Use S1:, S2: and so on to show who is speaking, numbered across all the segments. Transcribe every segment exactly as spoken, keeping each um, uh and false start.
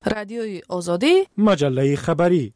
S1: رادیوی آزادی،
S2: مجله خبری.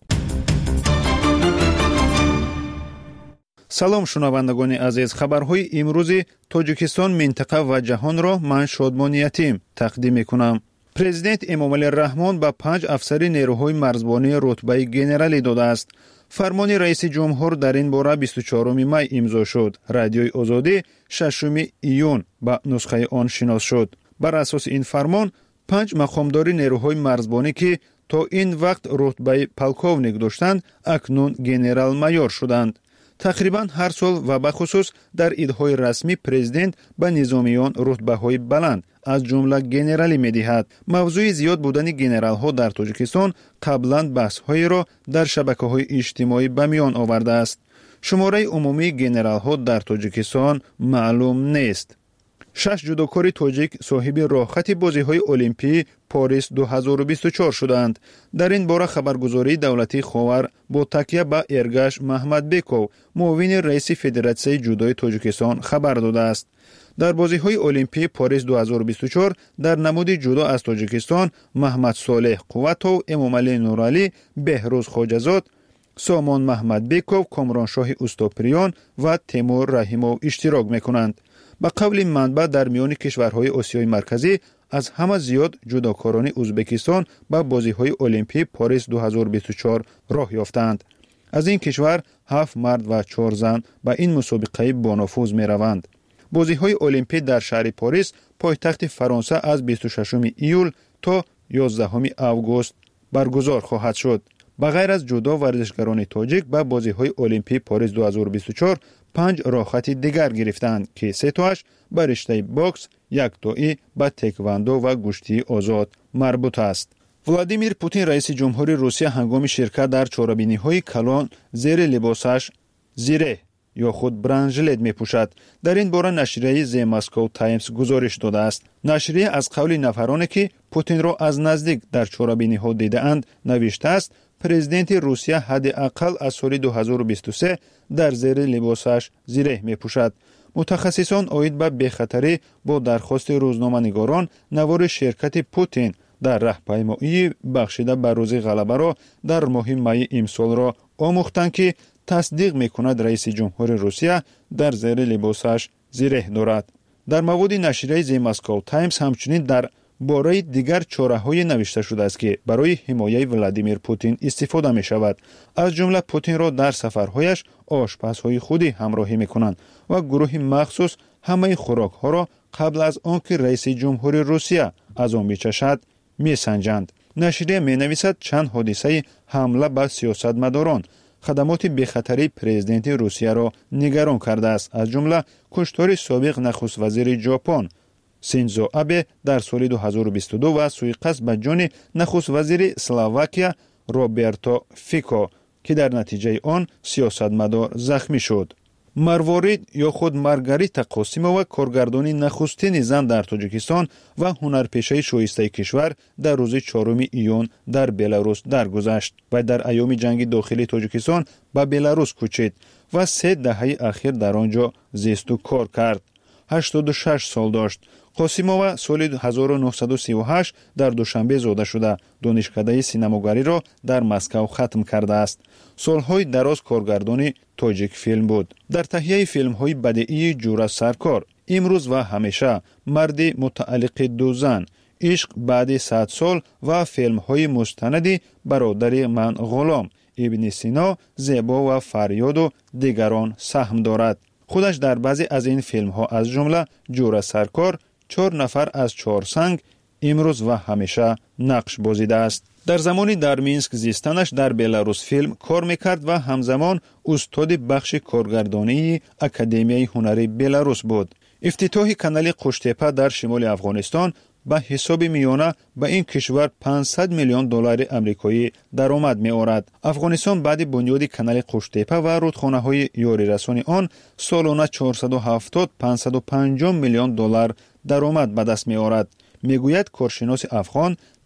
S3: салом шунавандагони азиз, хабарҳои имрӯзи Тоҷикистон, минтақа ва ҷаҳонро ман Шодмон Ятим тақдим мекунам. Президент Эмомалӣ Раҳмон ба панҷ афсари нерӯҳои марзбонӣ рутбаи генералӣ додааст. фармони раиси ҷумҳур дар ин бора бисту чорум май имзо шуд. Радиои Озодӣ шашум июн ба нусхаи он шинос шуд. бар асоси ин фармон, панҷ мақомдори нерӯҳои марзбонӣ ки то ин вақт рутбаи полковник доштанд, акнун генерал-майор шуданд. тақрибан ҳар сол ва бахусус дар идҳои расмӣ президент ба низомиён рутбаҳои баланд аз ҷумла генералӣ медиҳад. мавзӯи зиёд будани генералҳо дар Тоҷикистон қаблан баҳсҳоеро дар шабакаҳои иҷтимоӣ ба миён овардааст. шумораи умумии генералҳо дар Тоҷикистон маълум нест. шаш ҷудокори тоҷик соҳиби роҳхати бозиҳои олимпии Порис ду ҳазору бисту чор шуданд. дар ин бора хабаргузории давлатии Ховар бо такя ба Эргаш Маҳмадбеков, муовини раиси Федератсияи ҷудои Тоҷикистон, хабар додааст. дар бозиҳои олимпии Порис ду ҳазору бисту чор дар намуди ҷудо аз Тоҷикистон Маҳмадсолеҳ Қувватов, Эмомалӣ Нуралӣ, Беҳрӯз Хоҷазод, Сомон Маҳмадбеков, Комроншоҳи Устопириён ва Тимур Раҳимов иштирок мекунанд. ба қавли манбаъ, дар миёни кишварҳои Осиёи Марказӣ аз ҳама зиёд ҷудокорони Узбекистон ба бозиҳои олимпии Порис ду ҳазору бисту чор роҳ ёфтанд. аз ин кишвар ҳафт мард ва чор зан ба ин мусобиқаи бонофуз мераванд. бозиҳои олимпӣ дар шаҳри Порис, пойтахти Фаронса, аз бисту шашуми июл то ёздаҳуми август баргузор хоҳад шуд. ба ғайр аз ҷудо, варзишгарони тоҷик ба бозиҳои олимпии Порис ду ҳазору бисту чор панҷ роҳхати дигар гирифтанд ки сетоаш ба риштаи бокс, яктоӣ ба теквандо ва гӯштии озод марбут аст. Владимир Путин, раиси ҷумҳури Русия, ҳангоми ширкат дар чорабиниҳои калон зери либосаш зиреҳ ё худ бранжилет мепӯшад. дар ин бора нашрияи The Moscow Times гузориш додааст. нашрия аз қавли нафароне ки Путинро аз наздик дар чорабиниҳо дидаанд навиштааст, президенти Русия ҳадди ақал аз соли ду ҳазору бисту се дар зери либосаш зиреҳ мепӯшад. мутахассисон оид ба бехатарӣ бо дархости рӯзноманигорон навори ширкати Путин дар раҳпаймоии бахшида ба рӯзи ғалабаро дар моҳи майи имсолро омӯхтанд ки тасдиқ мекунад раиси ҷумҳури Русия дар зери либосаш зиреҳ дорад. дар маводи нашрияи The Moscow Times ҳамчунин дар бораи дигар чораҳое навишта шудааст ки барои ҳимояи Владимир Путин истифода мешавад. аз ҷумла Путинро дар сафарҳояш ошпазҳои худӣ ҳамроҳӣ мекунанд ва гурӯҳи махсус ҳамаи хӯрокҳоро қабл аз он ки раиси ҷумҳури Русия аз он бичашад месанҷанд. нашрия менависад, чанд ҳодисаи ҳамла ба сиёсатмадорон хадамоти бехатарии президенти Русияро нигарон кардааст, аз ҷумла куштори собиқ нахуствазири Ҷопон Синзо Абе дар соли ду ҳазору бисту ду ва суиқасд ба ҷони нахуствазири Словакия Роберто Фико, ки дар натиҷаи он сиёсатмадор захмӣ шуд. марворид ё худ Маргарита Қосимова, коргардони нахустини зан дар Тоҷикистон ва ҳунарпешаи шоистаи кишвар, дар рӯзи чоруми июн дар Беларус даргузашт. вай дар айёми ҷанги дохилии Тоҷикистон ба Беларус кӯчид ва се даҳаи ахир дар он ҷо зисту кор кард. ҳаштоду шаш сол дошт. Қосимова соли ҳазору нуҳсаду сию ҳашт дар Душанбе зода шуда, донишкадаи синамогариро дар Москав хатм кардааст. солҳои дароз коргардони Тоҷик филм буд. дар таҳияи филмҳои бадеии Ҷура Саркор, Имрӯз ва ҳамеша, Марди мутааллиқи ду зан, Ишқ баъди сад сол ва филмҳои мустанади Бародари ман ғулом, Ибни Сино, Зебо ва Фарёду дигарон саҳм дорад. худаш дар баъзе аз ин филмҳо, аз ҷумла Ҷура Саркор, чор нафар аз Чорсанг, Имрӯз ва ҳамеша нақш бозидааст. дар замони дар Минск зистанаш дар Беларус филм кор мекард ва ҳамзамон устоди бахши коргардонии Академияи ҳунари Беларус буд. ифтитоҳи канали Қуштепа дар шимоли Афғонистон ба ҳисоби миёна ба ин кишвар панҷсад миллион доллари амрикоӣ даромад меорад. Афғонистон баъди бунёди канали Қуштепа ва рудхонаҳои ёрирасони он солона чорсаду ҳафтод - панҷсаду панҷон миллион доллар даромад ба даст меорад. мегӯяд коршиноси афғон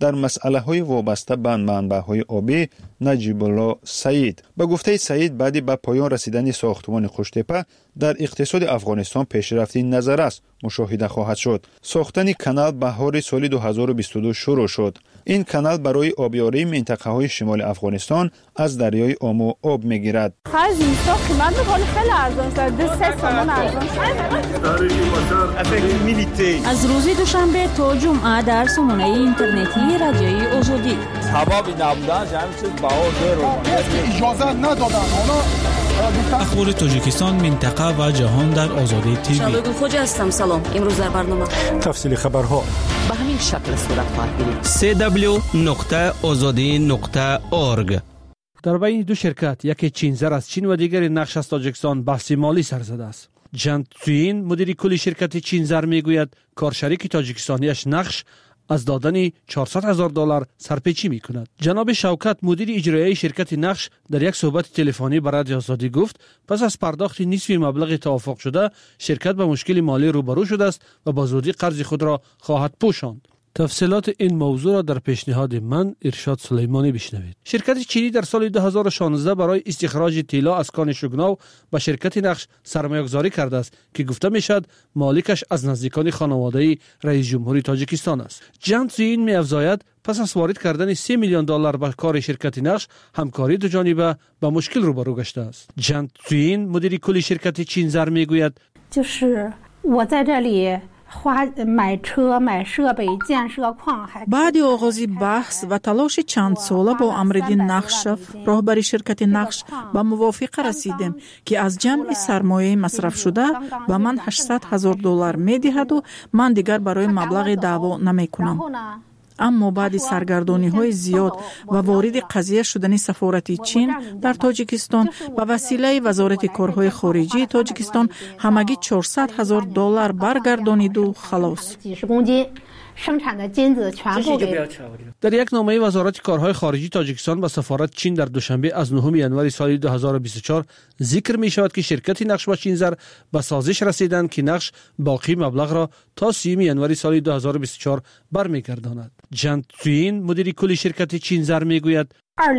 S3: در مسئله‌های وابسته به منبع‌های آبی نجیب الله سعید. به گفته سعید بعد به پایان رسیدن ساختمان قوش‌تپه در اقتصاد افغانستان پیشرفتی نظر است مشاهده خواهد شد. ساختن کانال بهار سال دو هزار و بیست و دو شروع شد. این کانال برای آبیاری منطقه‌های شمال افغانستان از دریای آمو آب می‌گیرد.
S1: خرج اینستا قیمت می‌کنه خیلی ارزان است. دو سه تومان ارزان است.
S2: از روز دوشنبه تا جمعه در سامانه اینترنتی رادیوی آزادی.
S4: هوا بی نبودن همین چیز بهار داره.
S5: اجازه ندادن. حالا
S6: اخبار تاجیکستان، منطقه و جهان در آزادی تیوی.
S2: شبگل خوج هستم. سلام. امروز در برنامه
S5: تفصیل خبرها
S2: به همین شکل صورت خواهد گرفت.
S7: سی دبلیو نقطه آزادی نقطه اورگ.
S8: در بین دو شرکت، یکی چینزر از چین و دیگری نقش از تاجیکستان، بحث مالی سر زده است. جان تسوین مدیر کلی شرکت چینزر میگوید کارشریک تاجیکستانیش نقش از دادن چهارصد هزار دلار سرپیچی می کند. جناب شوکت مدیر اجرایی شرکت نقش در یک صحبت تلفنی با رادیو آزادی گفت پس از پرداخت نصف مبلغ توافق شده شرکت به مشکل مالی روبرو شده است و با زودی قرض خود را خواهد پوشاند. تفصیلات این موضوع را در پیشنهاد من ارشاد سلیمانی بشنوید. شرکت چینی در سال دو هزار و شانزده برای استخراج طلا از کان شگناو به شرکت نقش سرمایه‌گذاری کرده است که گفته میشد مالکش از نزدیکان خانواده رئیس جمهوری تاجیکستان است. جان تسوین می‌افزاید پس از وارد کردن سه میلیون دلار به کار شرکت نقش همکاری دو جانبه با مشکل روبرو گشته است. جان تسوین مدیر کلی شرکت چینزر میگوید
S9: 就是我在这里
S10: بعد آغاز بحث و تلاش چند ساله با امردین نقشف راهبر شرکت نقش به موافقه رسیدیم که از جمع سرمایه مصرف شده به من هشتصد هزار دلار میدهد و من دیگر برای مبلغ دعوا نمی کنم. اما بعد سرگردانی های زیاد و وارد قضیه شدن سفارت چین در تاجیکستان به وسیله وزارت کارهای خارجی تاجیکستان همگی چهارصد هزار دلار برگردانید و خلاص.
S8: در یک نامه وزارت کارهای خارجی تاجیکستان به سفارت چین در دوشنبه از نهم ژانویه سال دو هزار و بیست و چهار ذکر می شود که شرکت نقش و چینزر به سازش رسیدند که نقش باقی مبلغ را تا سوم ژانویه سال دو هزار و بیست و چهار برمیگرداند. جان تسوین مدیر کلی شرکت چینزر میگوید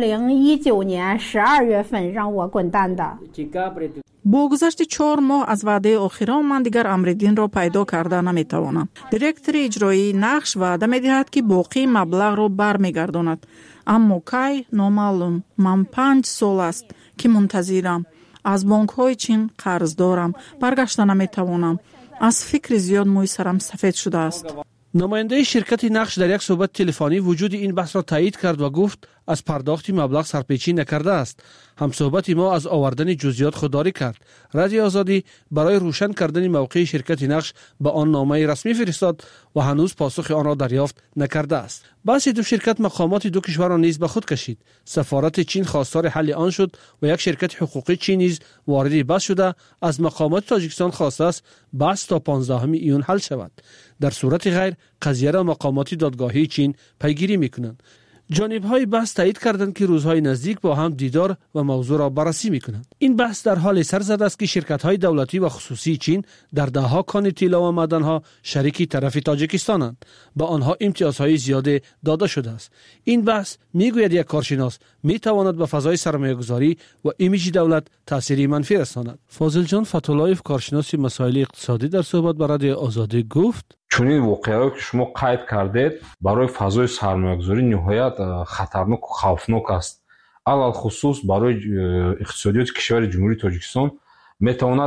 S10: با گذشت چهار ماه از وعده آخران من دیگر امردین را پیدا کرده نمیتوانم. دیرکتر اجرایی نقش وعده میدهد که باقی مبلغ را برمیگرداند، اما کی نامعلوم. من پنج سال است که منتظرم. از بانک های چین قرض دارم، برگشته نمیتوانم. از فکر زیاد موی سرم سفید شده است.
S8: نماینده شرکت نقش در یک صحبت تلفنی وجود این بحث را تایید کرد و گفت از پرداخت مبلغ سرپیچی نکرده است. همصحبت ما از آوردن جزئیات خودداری کرد. رادیو آزادی برای روشن کردن موقع شرکت نقش به آن نامه رسمی فرستاد و هنوز پاسخ آن را دریافت نکرده است. بحث دو شرکت مقامات دو کشور را نیز به خود کشید. سفارت چین خواستار حل آن شد و یک شرکت حقوقی چین نیز وارد بحث شده از مقامات تاجیکستان خواسته است بحث تا پانزدهم ایون حل شود. در صورت غیر قضیه را مقامات دادگاهی چین پیگیری میکنند. جانب‌های بحث تایید کردند که روزهای نزدیک با هم دیدار و موضوع را بررسی می‌کنند. این بحث در حال سر زده است که شرکت‌های دولتی و خصوصی چین در ده‌ها کان طلا و معدن‌ها شریک طرف تاجیکستانند. با آنها امتیازهای زیاده داده شده است. این بحث میگوید یک کارشناس میتواند به فضای سرمایه‌گذاری و ایمیج دولت تأثیری منفی رساند. فاضل جان فتولایف کارشناس مسائل اقتصادی در صحبت با رادیو آزادی گفت
S11: چونین واقعیتی که شما قید کردید برای فضای سرمایه‌گذاری نهایت خطرناک و خوفناک است. علل خصوص برای اقتصادیات کشور جمهوری تاجیکستان میتواند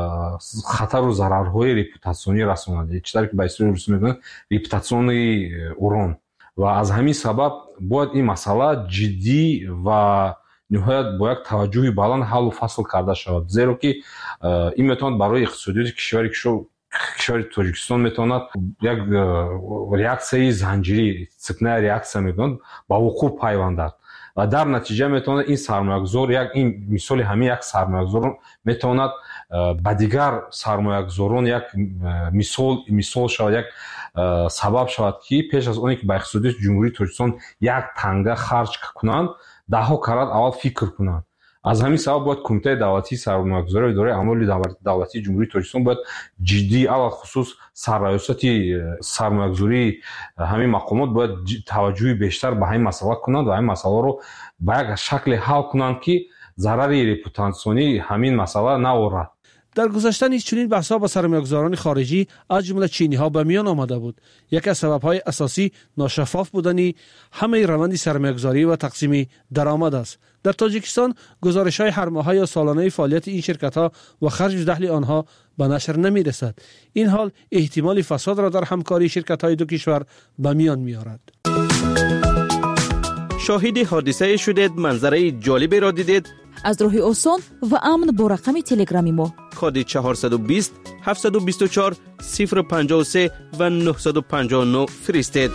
S11: خطر و ضررهای رپوتاسیونی رساند. چیزی که به اصطلاح روسی میگن رپوتاسیونی اوران و از همین سبب باید این مسئله جدی و نهایت با یک توجه بلند حل و فصل کرده شود، زیرا که این میتواند برای اقتصادیات کشور کشور کشور تاجیکستان میتواند یک ریاکسیای زنجیری سکنه ریاکسیا میگن با وقوع پیوندد و در نتیجه میتواند این سرمایه‌گذار یک این مثال همین یک سرمایه‌گذار میتواند با دیگر سرمایه‌گذاران یک مثال مثال شود، یک سبب شود که پیش از اونی که به اقتصادیات جمهوری تاجیکستان یک تنگه خرج کنند ده ها کرات اول فکر کنند از همین سبب باید کمیته دولتی سرمایه‌گذاری و اداره اعمال دولتی جمهوری تاجیکستان باید جدی علل خصوص سررئاستی سرمایه‌گذاری همین مقامات باید توجه بیشتر به همین مسئله کنند و همین مسئله رو به یک شکل حل کنند که ضرری رپوتاسیونی همین مسئله نورد.
S8: در گذشته نیز چنین بحث‌ها با سرمایه‌گذاران خارجی از جمله چینی‌ها به میان آمده بود. یکی از سبب‌های اساسی ناشفاف بودن همه روند سرمایه‌گذاری و تقسیم درآمد است. در تاجیکستان گزارش‌های هر ماهه یا سالانه فعالیت این شرکت‌ها و خرج و دخل آنها به نشر نمی‌رسد. این حال احتمال فساد را در همکاری شرکت‌های دو کشور به میان می‌آورد.
S7: شاهد حادثه شدید، منظره جالبی را دیدید؟
S12: از راه آسان و امن با رقم تلگرامی ما
S7: کد چهارصد و بیست هفتصد و بیست و چهار صفر پنجاه و سه و نهصد و پنجاه و نه فرستید.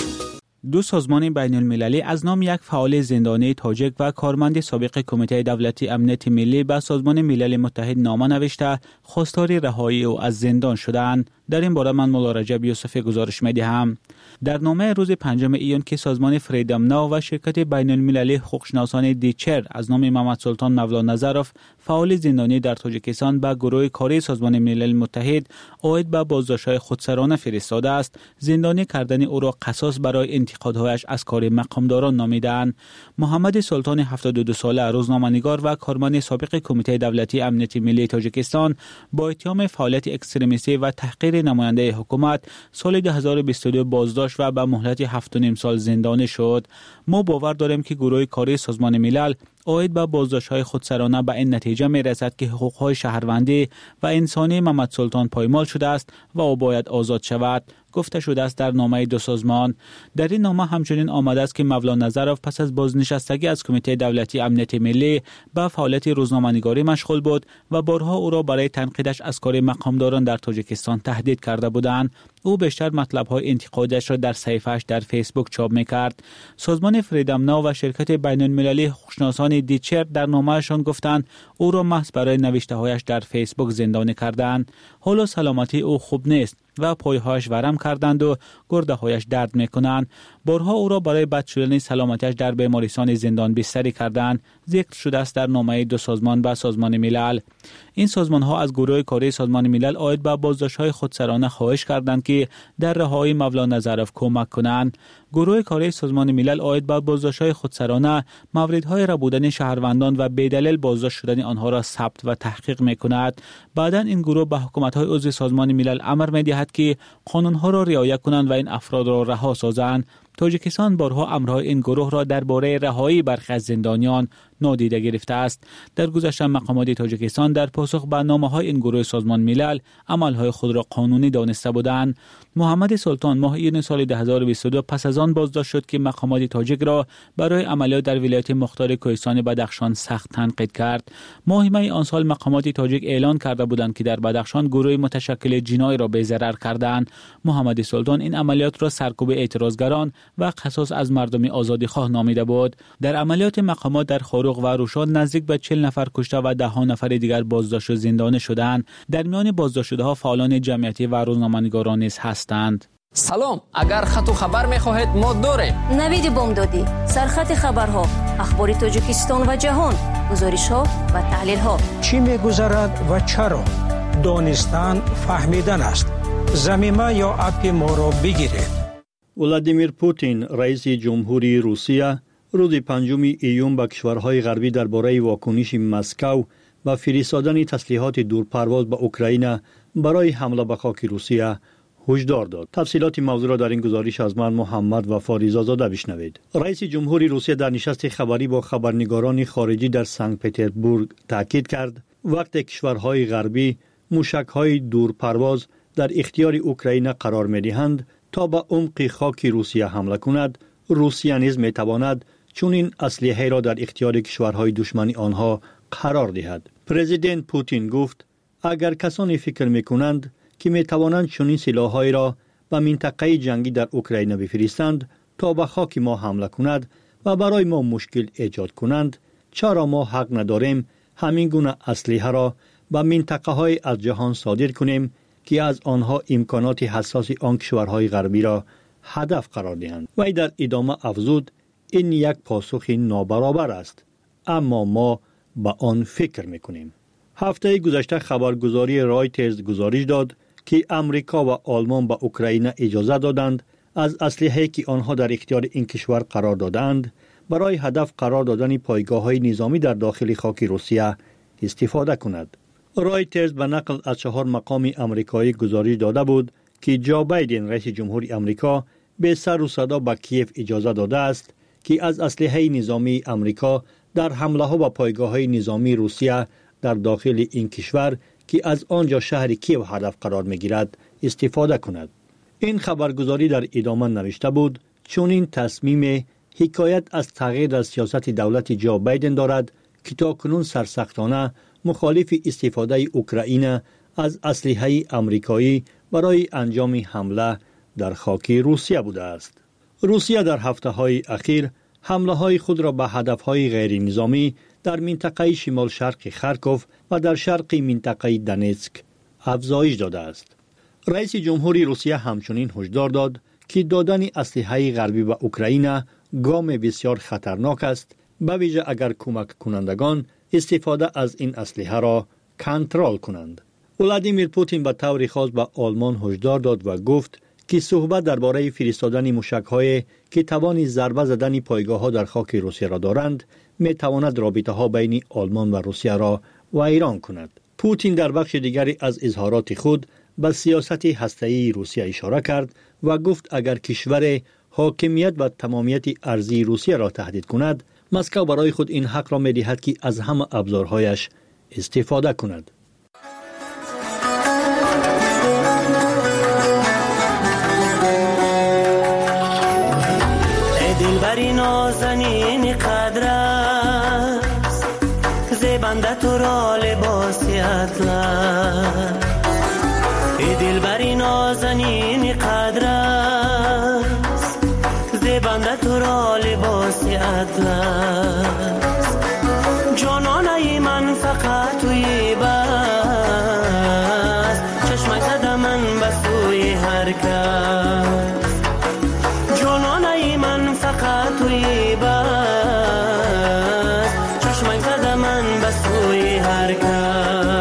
S6: دو سازمان بین المللی از نام یک فعال زندانی تاجیک و کارمند سابق کمیته دولتی امنیت ملی به سازمان ملل متحد نامه نوشته خواستار رهایی او از زندان شدند. در این باره من مولا رجب یوسف گزارش می‌دهم. در نامه روز پنجم ایون که سازمان فریدم ناو و شرکت بین المللی حقوقشناسان دیچر از نام محمد سلطان مولا نظروف فعال زندانی در تاجیکستان به گروه کاری سازمان ملل متحد عاید به بازداشت‌های خودسرانه فرستاده است، زندانی کردن او را قصاص برای انتقادهایش از کار مقامداران نامیدند. محمد سلطان هفتاد و دو ساله روزنامه‌نگار و کارمند سابق کمیته دولتی امنیت ملی تاجیکستان با اتهام فعالیت اکستریمیستی و تحقیر نماینده حکومت سال دو هزار و بیست و دو بازداشت و به مهلت هفت و نیم سال زندانی شد. ما باور داریم که گروه کاری سازمان ملل عاید به بازداشت‌های خودسرانه به این نتیجه می‌رسد که حقوق‌های شهروندی و انسانی محمد سلطان پایمال شده است و او باید آزاد شود، گفته شده است در نامه دو سازمان. در این نامه همچنین آمده است که مولا نظروف پس از بازنشستگی از کمیته دولتی امنیت ملی به فعالیت روزنامه‌نگاری مشغول بود و بارها او را برای تنقیدش از کار مقامداران در تاجیکستان تهدید کرده بودند. او بیشتر مطلب‌های انتقادش را در صفحه‌اش در فیسبوک چاپ می‌کرد. سازمان فریدم ناو و شرکت بین المللی حقوقشناسان دیچر در نامه‌شان گفتند او را محض برای نوشته‌هایش در فیسبوک زندانی کردند. حالا سلامتی او خوب نیست و پایهایش ورم کردند و گرده‌هایش درد می‌کنند. بارها او را برای بد شدن سلامتیش در بیمارستان زندان بستری کردند. ذکر شده است در نامه دو سازمان به سازمان ملل. این سازمان‌ها از گروه کاری سازمان ملل عاید به بازداشت‌های خودسرانه خواهش کردند که در رهایی مولا نظروف کمک کنند. گروه کاری سازمان ملل عاید به بازداشت‌های خودسرانه موردهای ربودن شهروندان و بدلیل بازداشت شدن آنها را ثبت و تحقیق می‌کند. بعداً این گروه به حکومت‌های عضو سازمان ملل امر می‌دهد که قانون‌ها را رعایت کنند و این افراد را رها سازند. تاجیکستان بارها امرهای این گروه را درباره رهایی برخی از زندانیان نادیده گرفته است. در گذشته مقامات تاجیکستان در پاسخ به نامه‌های این گروه سازمان ملل عملهای خود را قانونی دانسته بودند. محمد سلطان ماه ایون سال دو هزار و بیست و دو پس از آن بازداشت شد که مقامات تاجیک را برای عملیات در ولایت مختار کوهستان بدخشان سخت تنقید کرد. ماه می آن سال مقامات تاجیک اعلان کرده بودند که در بدخشان گروه متشکل جنایی را به ضرر کردند. محمد سلطان این عملیات را سرکوب اعتراضگران و قصاص از مردم آزادیخواه نامیده بود. در عملیات مقامات در خاروق و روشان نزدیک به چهل نفر کشته و ده ها نفر دیگر بازداشت و زندانی شدند. در میان بازداشت شده ها فعالان جمعیتی و روزنامه‌نگاران نیز هستند.
S13: سلام، اگر خط و خبر می‌خواهید ما داریم.
S14: نوید بامدادی، سرخط خبرها، اخبار تاجیکستان و جهان، گزارش‌ها و تحلیل‌ها.
S15: چی می‌گذرد و چرا؟ دانستن فهمیدن است. زمینه یا اپ ما را بگیرید.
S16: ولادیمیر پوتین رئیس جمهوری روسیه روز پنجم ایون به کشورهای غربی درباره واکنش مسکو و فرستادن تسلیحات دورپرواز به اوکراین برای حمله به خاک روسیه هشدار داد. تفصیلات موضوع را در این گزارش از من محمد و فاریزاده بشنوید. رئیس جمهوری روسیه در نشست خبری با خبرنگاران خارجی در سنت پترزبورگ تاکید کرد وقتی کشورهای غربی موشک‌های دورپرواز در اختیار اوکراین قرار می‌دهند تا به عمق خاک روسیه حمله کند، روسیه نیز می‌تواند چون این اسلحه را در اختیار کشورهای دشمن آنها قرار دهد. پرزیدنت پوتین گفت اگر کسانی فکر می‌کنند که می‌توانند چنین سلاح‌هایی را به منطقه جنگی در اوکراین بفرستند تا به خاک ما حمله کند و برای ما مشکل ایجاد کنند، چرا ما حق نداریم همین گونه اسلحه را به منطقه‌های از جهان صادر کنیم که از آنها امکانات حساس آن کشورهای غربی را هدف قرار دهند؟ و در ادامه افزود این یک پاسخ نابرابر است، اما ما به آن فکر میکنیم. هفته گذشته خبرگزاری رایترز گزارش داد که امریکا و آلمان به اوکراین اجازه دادند از اسلحه‌ای که آنها در اختیار این کشور قرار دادند برای هدف قرار دادن پایگاه‌های نظامی در داخل خاک روسیه استفاده کند. رایترز به نقل از چهار مقام امریکایی گزارش داده بود که جو بایدن رئیس جمهور امریکا به سر و صدا به کیف اجازه داده است که از اسلحه نظامی امریکا در حمله ها به پایگاه‌های نظامی روسیه در داخل این کشور که از آنجا شهر کیف هدف قرار می‌گیرد استفاده کند. این خبرگزاری در ادامه نوشته بود چون این تصمیم حکایت از تغییر در سیاست دولت جو بایدن دارد که تاکنون سرسختانه مخالف استفاده اوکراین از اسلحه امریکایی برای انجام حمله در خاک روسیه بوده است. روسیه در هفته‌های اخیر حمله‌های خود را به هدف‌های غیر نظامی در منطقه شمال شرق خارکوف و در شرق منطقه دنیتسک افزایش داده است. رئیس جمهوری روسیه همچنین هشدار داد که دادن اسلحه غربی به اوکراین گام بسیار خطرناک است، به ویژه اگر کمک کنندگان استفاده از این اسلحه را کنترل کنند. ولادیمیر پوتین به طور خاص به آلمان هشدار داد و گفت که صحبت درباره فرستادن موشک‌های که توان ضربه زدن پایگاه‌ها در خاک روسیه را دارند می تواند رابطه‌ها بین آلمان و روسیه را ویران کند. پوتین در بخش دیگری از اظهارات خود به سیاست هسته‌ای روسیه اشاره کرد و گفت اگر کشور حاکمیت و تمامیت ارضی روسیه را تهدید کند، مسکو برای خود این حق را می‌دهد که از همه ابزارهایش استفاده کند.
S17: دلبری نازنین قدر است، زیبنده تو را لباسی اطلس. ای دلبری نازنین قدر است، زیبنده تو را لباسی اطلس. جانانه من فقط توی بس، چشمک زده من به سوی هر کس. جانانه من فقط توی بس، چشمک زده من به سوی هر کس.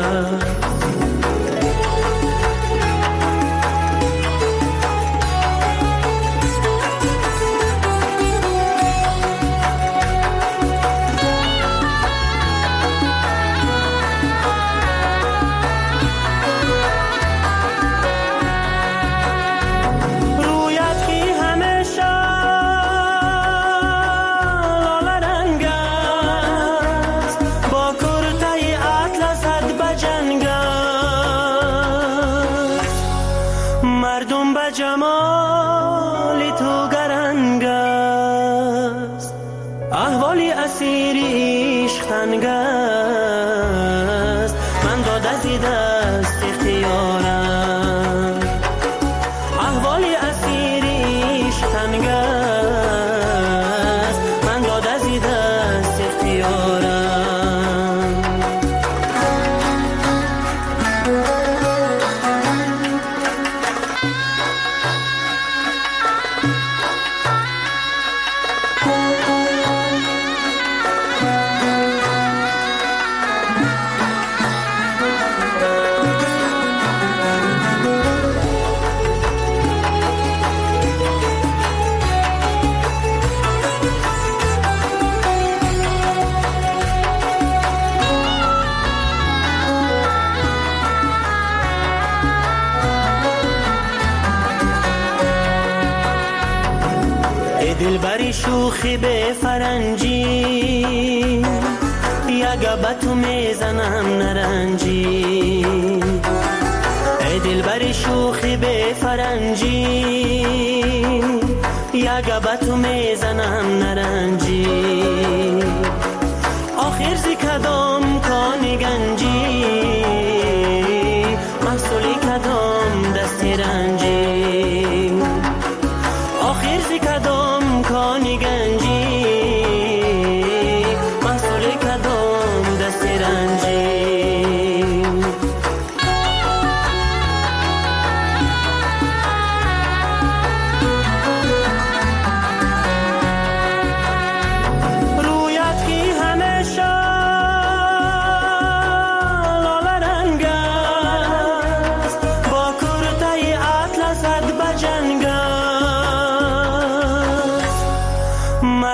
S17: دلبری شوخی به فرنجی، یگه به تو میزنم نرنجی. ای دلبری شوخی به فرنجی، یگه به تو میزنم نرنجی. آخر زی کدام کانی گنجی، محصولی کدام دستی رنجی. آخر زی کدام کانی گنجی، محصولی کدام دستی رنجی.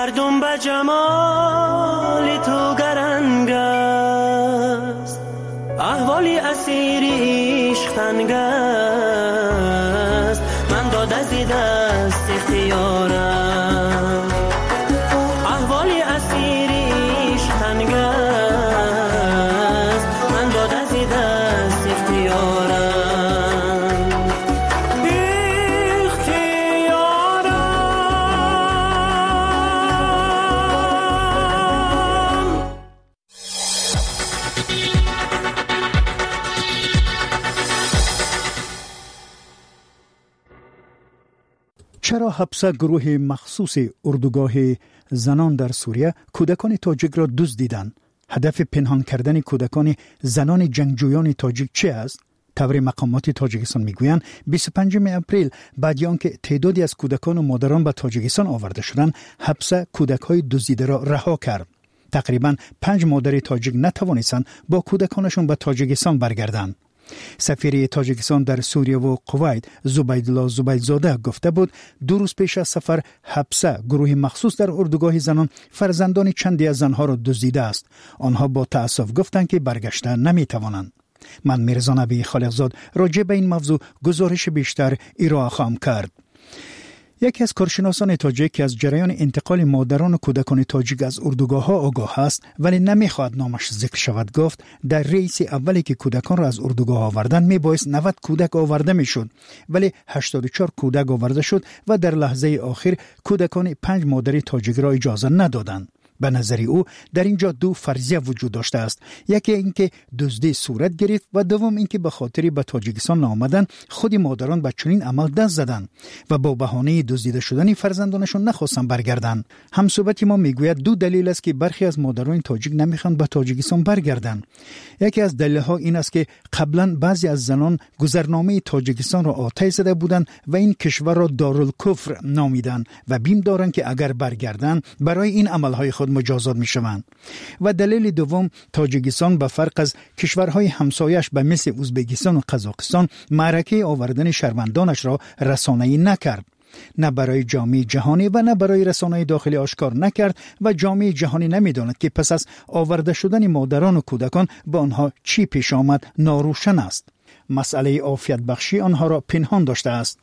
S17: مردم به جمال تو گرنگ است، احوالی اسیری عشق تنگ است. من داد از دست اختیارم، احوالی اسیری عشق تنگ است. من داد از دست اختیارم.
S18: چرا حبس گروه مخصوص اردوگاه زنان در سوریه کودکان تاجیک را دزدیدند؟ هدف پنهان کردن کودکان زنان جنگجویان تاجیک چه است؟ تبر مقامات تاجیکستان میگویند بیست و پنجم اپریل بعد از آنکه تعدادی از کودکان و مادران به تاجیکستان آورده شدند، حبس کودک‌های دزدیده را رها کرد. تقریباً پنج مادر تاجیک نتوانستند با کودکانشان به تاجیکستان برگردند. سفیر تاجیکستان در سوریه و کویت زبیدالله زبیدزاده گفته بود دو روز پیش از سفر حبس گروه مخصوص در اردوگاه زنان فرزندان چندی از زنها را دزدیده است. آنها با تأسف گفتند که برگشته نمیتوانند. من میرزا نبی خالقزاد راجع به این موضوع گزارش بیشتر ارائه خواهم کرد. یکی از کارشناسان تاجیک که از جریان انتقال مادران و کودکان تاجیک از اردوگاه ها آگاه است ولی نمیخواد نامش ذکر شود گفت در ریس اولی که کودکان را از اردوگاه آوردن میبایست نود کودک آورده میشد، ولی هشتاد و چهار کودک آورده شد و در لحظه آخر کودکان پنج مادر تاجیک را اجازه ندادند. به نظر او در اینجا دو فرضیه وجود داشته است. یکی اینکه دزدی صورت گرفت و دوم اینکه به خاطر به تاجیکستان آمدن خود مادران به چنین عمل دست زدند و با بهانه دزدیده شدن فرزندانشون نخواستن برگردند. همصحبت ما میگوید دو دلیل است که برخی از مادران تاجیک نمیخوان به تاجیکستان برگردند. یکی از دلایل‌ها این است که قبلا بعضی از زنان گذرنامه تاجیکستان را آتش زده بودند و این کشور را دارالکفر نامیدند و بیم دارند که اگر برگردند برای این عمل‌های خود مجازات میشوند. و دلیل دوم تاجیکستان به فرق از کشورهای همسایش به مثل ازبکستان و قزاقستان معرکه آوردن شهروندانش را رسانه‌ای نکرد. نه برای جامعه جهانی و نه برای رسانه‌های داخلی آشکار نکرد و جامعه جهانی نمیداند که پس از آورده شدن مادران و کودکان با آنها چی پیش آمد ناروشن است. مسئله عافیت بخشی آنها را پنهان داشته است.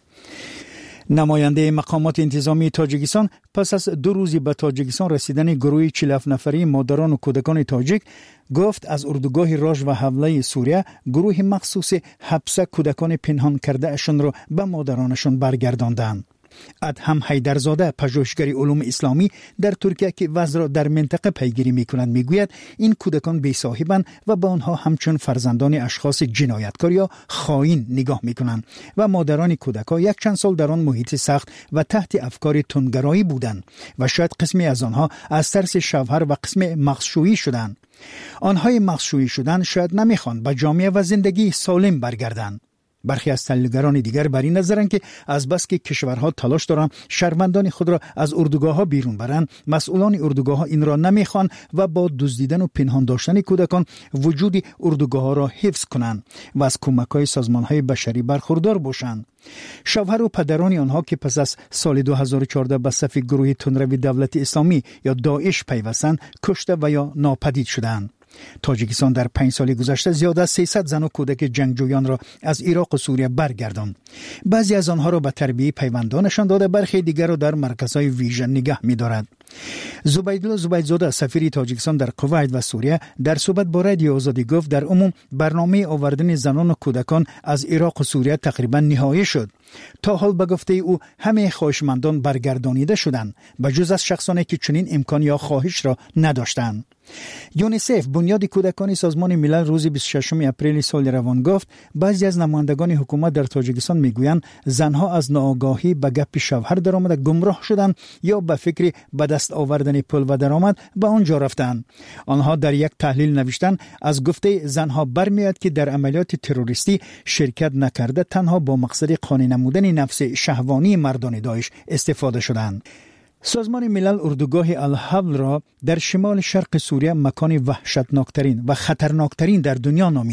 S18: نماینده مقامات انتظامی تاجیکستان پس از دو روزی به تاجیکستان رسیدن گروه چهل و هفت نفری مادران و کودکان تاجیک گفت از اردوگاه راژ و حوله سوریه گروه مخصوص حبس کودکان پنهان کرده اشون را به مادرانشون برگرداندند. ادهم حیدرزاده پژوهشگر علوم اسلامی در ترکیه که وضع را در منطقه پیگیری می‌کند میگوید این کودکان بی‌صاحبند و به آنها همچون فرزندان اشخاص جنایتکار یا خائن نگاه می‌کنند و مادران کودکان یک چند سال در آن محیط سخت و تحت افکار تندگرایی بودند و شاید قسمی از آنها از ترس شوهر و قسم مغزشویی شدند. آنهای مغزشویی شدن شاید نمی‌خوان به جامعه و زندگی سالم برگردند. برخی از تحلیلگران دیگر بر این نظرند که از بس که کشورها تلاش دارند شهروندان خود را از اردوگاه‌ها بیرون برند، مسئولان اردوگاه‌ها این را نمی‌خوان و با دزدیدن و پنهان داشتن کودکان وجود اردوگاه‌ها را حفظ کنند و از کمک‌های سازمان‌های بشری برخوردار باشند. شوهر و پدران آنها که پس از سال دو هزار و چهارده به صف گروه تندروی دولت اسلامی یا داعش پیوستند، کشته و یا ناپدید شدند. تاجیکستان در پنج سال گذشته زیاده از سیصد زن و کودک جنگجویان را از عراق و سوریه برگرداند. بعضی از آنها را به تربیت پیوندانشان داده، برخی دیگر را در مرکزهای ویژه نگه می‌دارد. زبیدالله زبیدزاده سفیر تاجیکستان در کویت و سوریه در صحبت با رادیو آزادی گفت در عموم برنامه آوردن زنان و کودکان از عراق و سوریه تقریبا نهایی شد. تا حال به گفته او همه خواهشمندان برگردانیده شدند به جز از شخصانی که چنین امکان یا خواهش را نداشتند. یونیسف بنیاد کودکان سازمان ملل روز بیست و ششم اپریل سال روان گفت بعضی از نمایندگان حکومت در تاجیکستان میگویند زنها از ناآگاهی به گپ شوهر درآمده گمراه شدند یا به فکر به دست آوردن پول و درآمد به آنجا رفتند. آنها در یک تحلیل نوشتند از گفته زنها برمیاد که در عملیات تروریستی شرکت نکرده تنها با مقصد قانع نمودن نفس شهوانی مردان داعش استفاده شدند. سازمان ملل اردوگاه الحول را در شمال شرق سوریه مکان وحشتناکترین و خطرناکترین در دنیا نامیده است.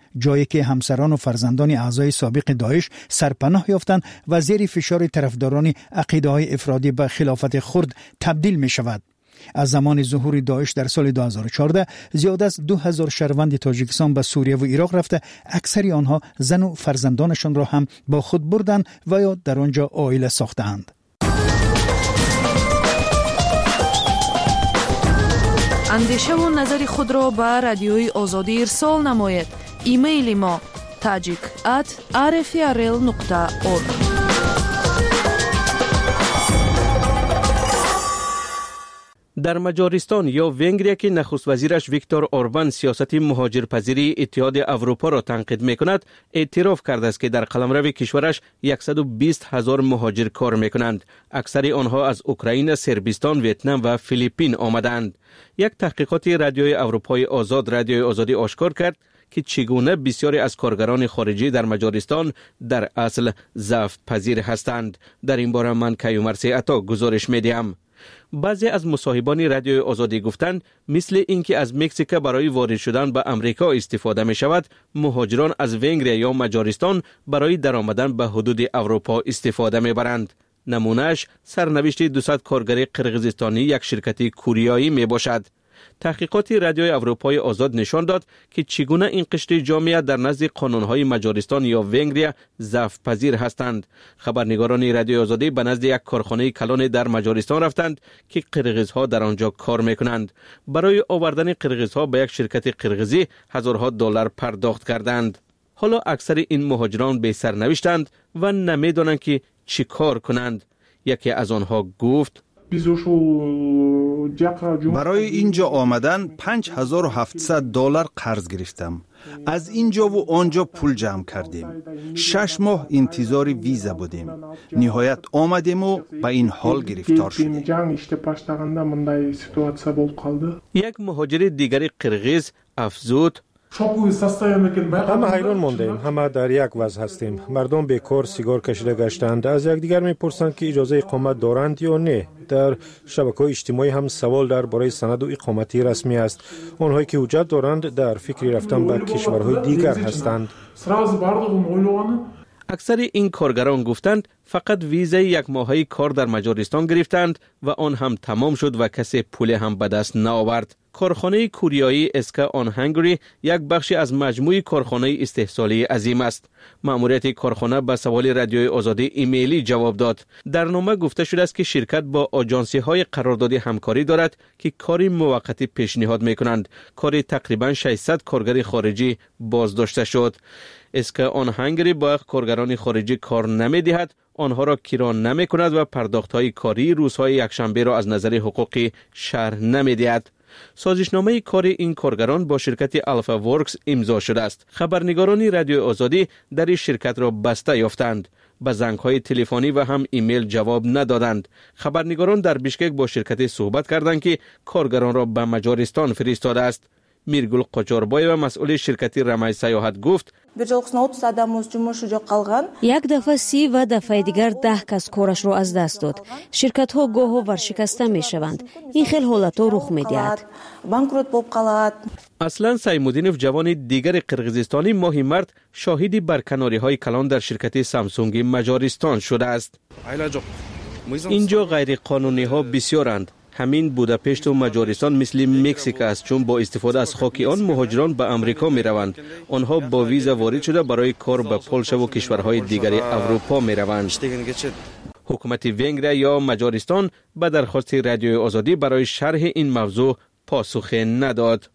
S18: جایی که همسران و فرزندان اعضای سابق داعش سرپناه یافتند و زیر فشار طرفداران عقیده‌های افراطی به خلافت خرد تبدیل می شود. از زمان ظهور داعش در سال دو هزار و چهارده زیاد از دو هزار شهروند تاجیکستان به سوریه و عراق رفته، اکثر آنها زن و فرزندانشان را هم با خود بردند و یا در آنجا عائله ساختند.
S19: اندیشه و نظر خود را به رادیوی آزادی ارسال نمایید. ایمیل ما tajik at r f r l nokta org.
S7: در مجارستان یا ونگریا که نخست وزیرش ویکتور اوربان سیاست مهاجرپذیری اتحاد اروپا را تنقید میکند، اعتراف کرده است که در قلمرو کشورش صد و بیست هزار مهاجر کار میکنند. اکثر آنها از اوکراین، صربستان، ویتنام و فیلیپین آمدند. یک تحقیقات رادیوی اروپای آزاد رادیوی آزادی آشکار کرد که چگونه بسیاری از کارگران خارجی در مجارستان در اصل ضعف پذیر هستند. در این باره من کیومرثی عطا گزارش میدیم. بعضی از مصاحبان رادیوی آزادی گفتند مثل اینکه از مکزیک برای وارد شدن به امریکا استفاده می شود، مهاجران از ونگریا یا مجارستان برای درآمدن به حدود اروپا استفاده می برند. نمونهش سرنوشت دویست کارگر قرقیزستانی یک شرکت کوریایی می باشد. تحقیقات رادیوی اروپای آزاد نشان داد که چگونه این قشر جامعه در نزد قانونهای مجارستان یا ونگریا ضعف پذیر هستند. خبرنگاران رادیوی آزادی به نزد یک کارخانه کلان در مجارستان رفتند که قرقیزها در آنجا کار میکنند. برای آوردن قرقیزها به یک شرکت قرقیزی هزارها دلار پرداخت کردند. حالا اکثر این مهاجران بی سرنوشتند و نمیدانند که چی کار کنند. یکی از آنها گفت:
S20: برای اینجا آمدن پنج هزار و هفتصد دلار قرض گرفتم. از اینجا و آنجا پول جمع کردیم. شش ماه انتظار ویزا بودیم. نهایت آمدیم و به این حال گرفتار شدیم.
S7: یک مهاجر دیگری قرقیز افزود:
S5: همه حیران مانده ایم. همه در یک وضع هستیم. مردم بیکار سیگار کشیده گشتند. از یکدیگر میپرسند که اجازه اقامت دارند یا نه. در شبکه‌های اجتماعی هم سوال درباره سند و اقامتی رسمی است. آنهایی که حجت دارند در فکر رفتن به کشورهای دیگر هستند.
S7: اکثر این کارگران گفتند فقط ویزای یک ماهه کار در مجارستان گرفتند و آن هم تمام شد و کسی پول هم به دست نآورد. کارخانه کوریایی اسکا آن هنگری یک بخشی از مجموعه کارخانه استحصالی عظیم است. مأموریت کارخانه به سوال رادیوی آزادی ایمیلی جواب داد. در نامه گفته شده است که شرکت با آژانسی های قراردادی همکاری دارد که کاری موقتی پیشنهاد میکنند. کاری تقریبا ششصد کارگر خارجی بازداشته شد. اسکا آن هنگری با کارگران خارجی کار نمیدهد، آنها را کرا نمی کند و پرداخت های کاری روزهای یکشنبه را از نظر حقوقی شرح نمی دهد. سازشنامه کار این کارگران با شرکت الفا ورکس امضا شده است. خبرنگاران رادیو آزادی در این شرکت را بسته یافتند. به زنگ‌های تلفنی و هم ایمیل جواب ندادند. خبرنگاران در بیشکک با شرکت صحبت کردند که کارگران را به مجارستان فرستاده است. میرگل قاچاربایو مسئول شرکت رمای سیاحت گفت:
S21: یک دفعه سی و دفعه دیگر ده کس کارش را از دست داد. شرکت ها گاه ها ورشکسته می شوند. این خیلی حالت ها رخ می دهد.
S7: اصلا سیمودینوف جوان دیگر قرقیزستانی ماهی مرد شاهدی برکناری های کلان در شرکت سامسونگ مجارستان شده است. اینجا غیر قانونی ها بسیارند. همین بوداپشت و مجارستان مثل مکزیک است، چون با استفاده از خاک آن مهاجران به امریکا می روند. آنها با ویزا وارد شده برای کار به پولش و کشورهای دیگر اروپا می روند. حکومت ونگریا یا مجارستان به درخواست رادیوی آزادی برای شرح این موضوع پاسخ نداد.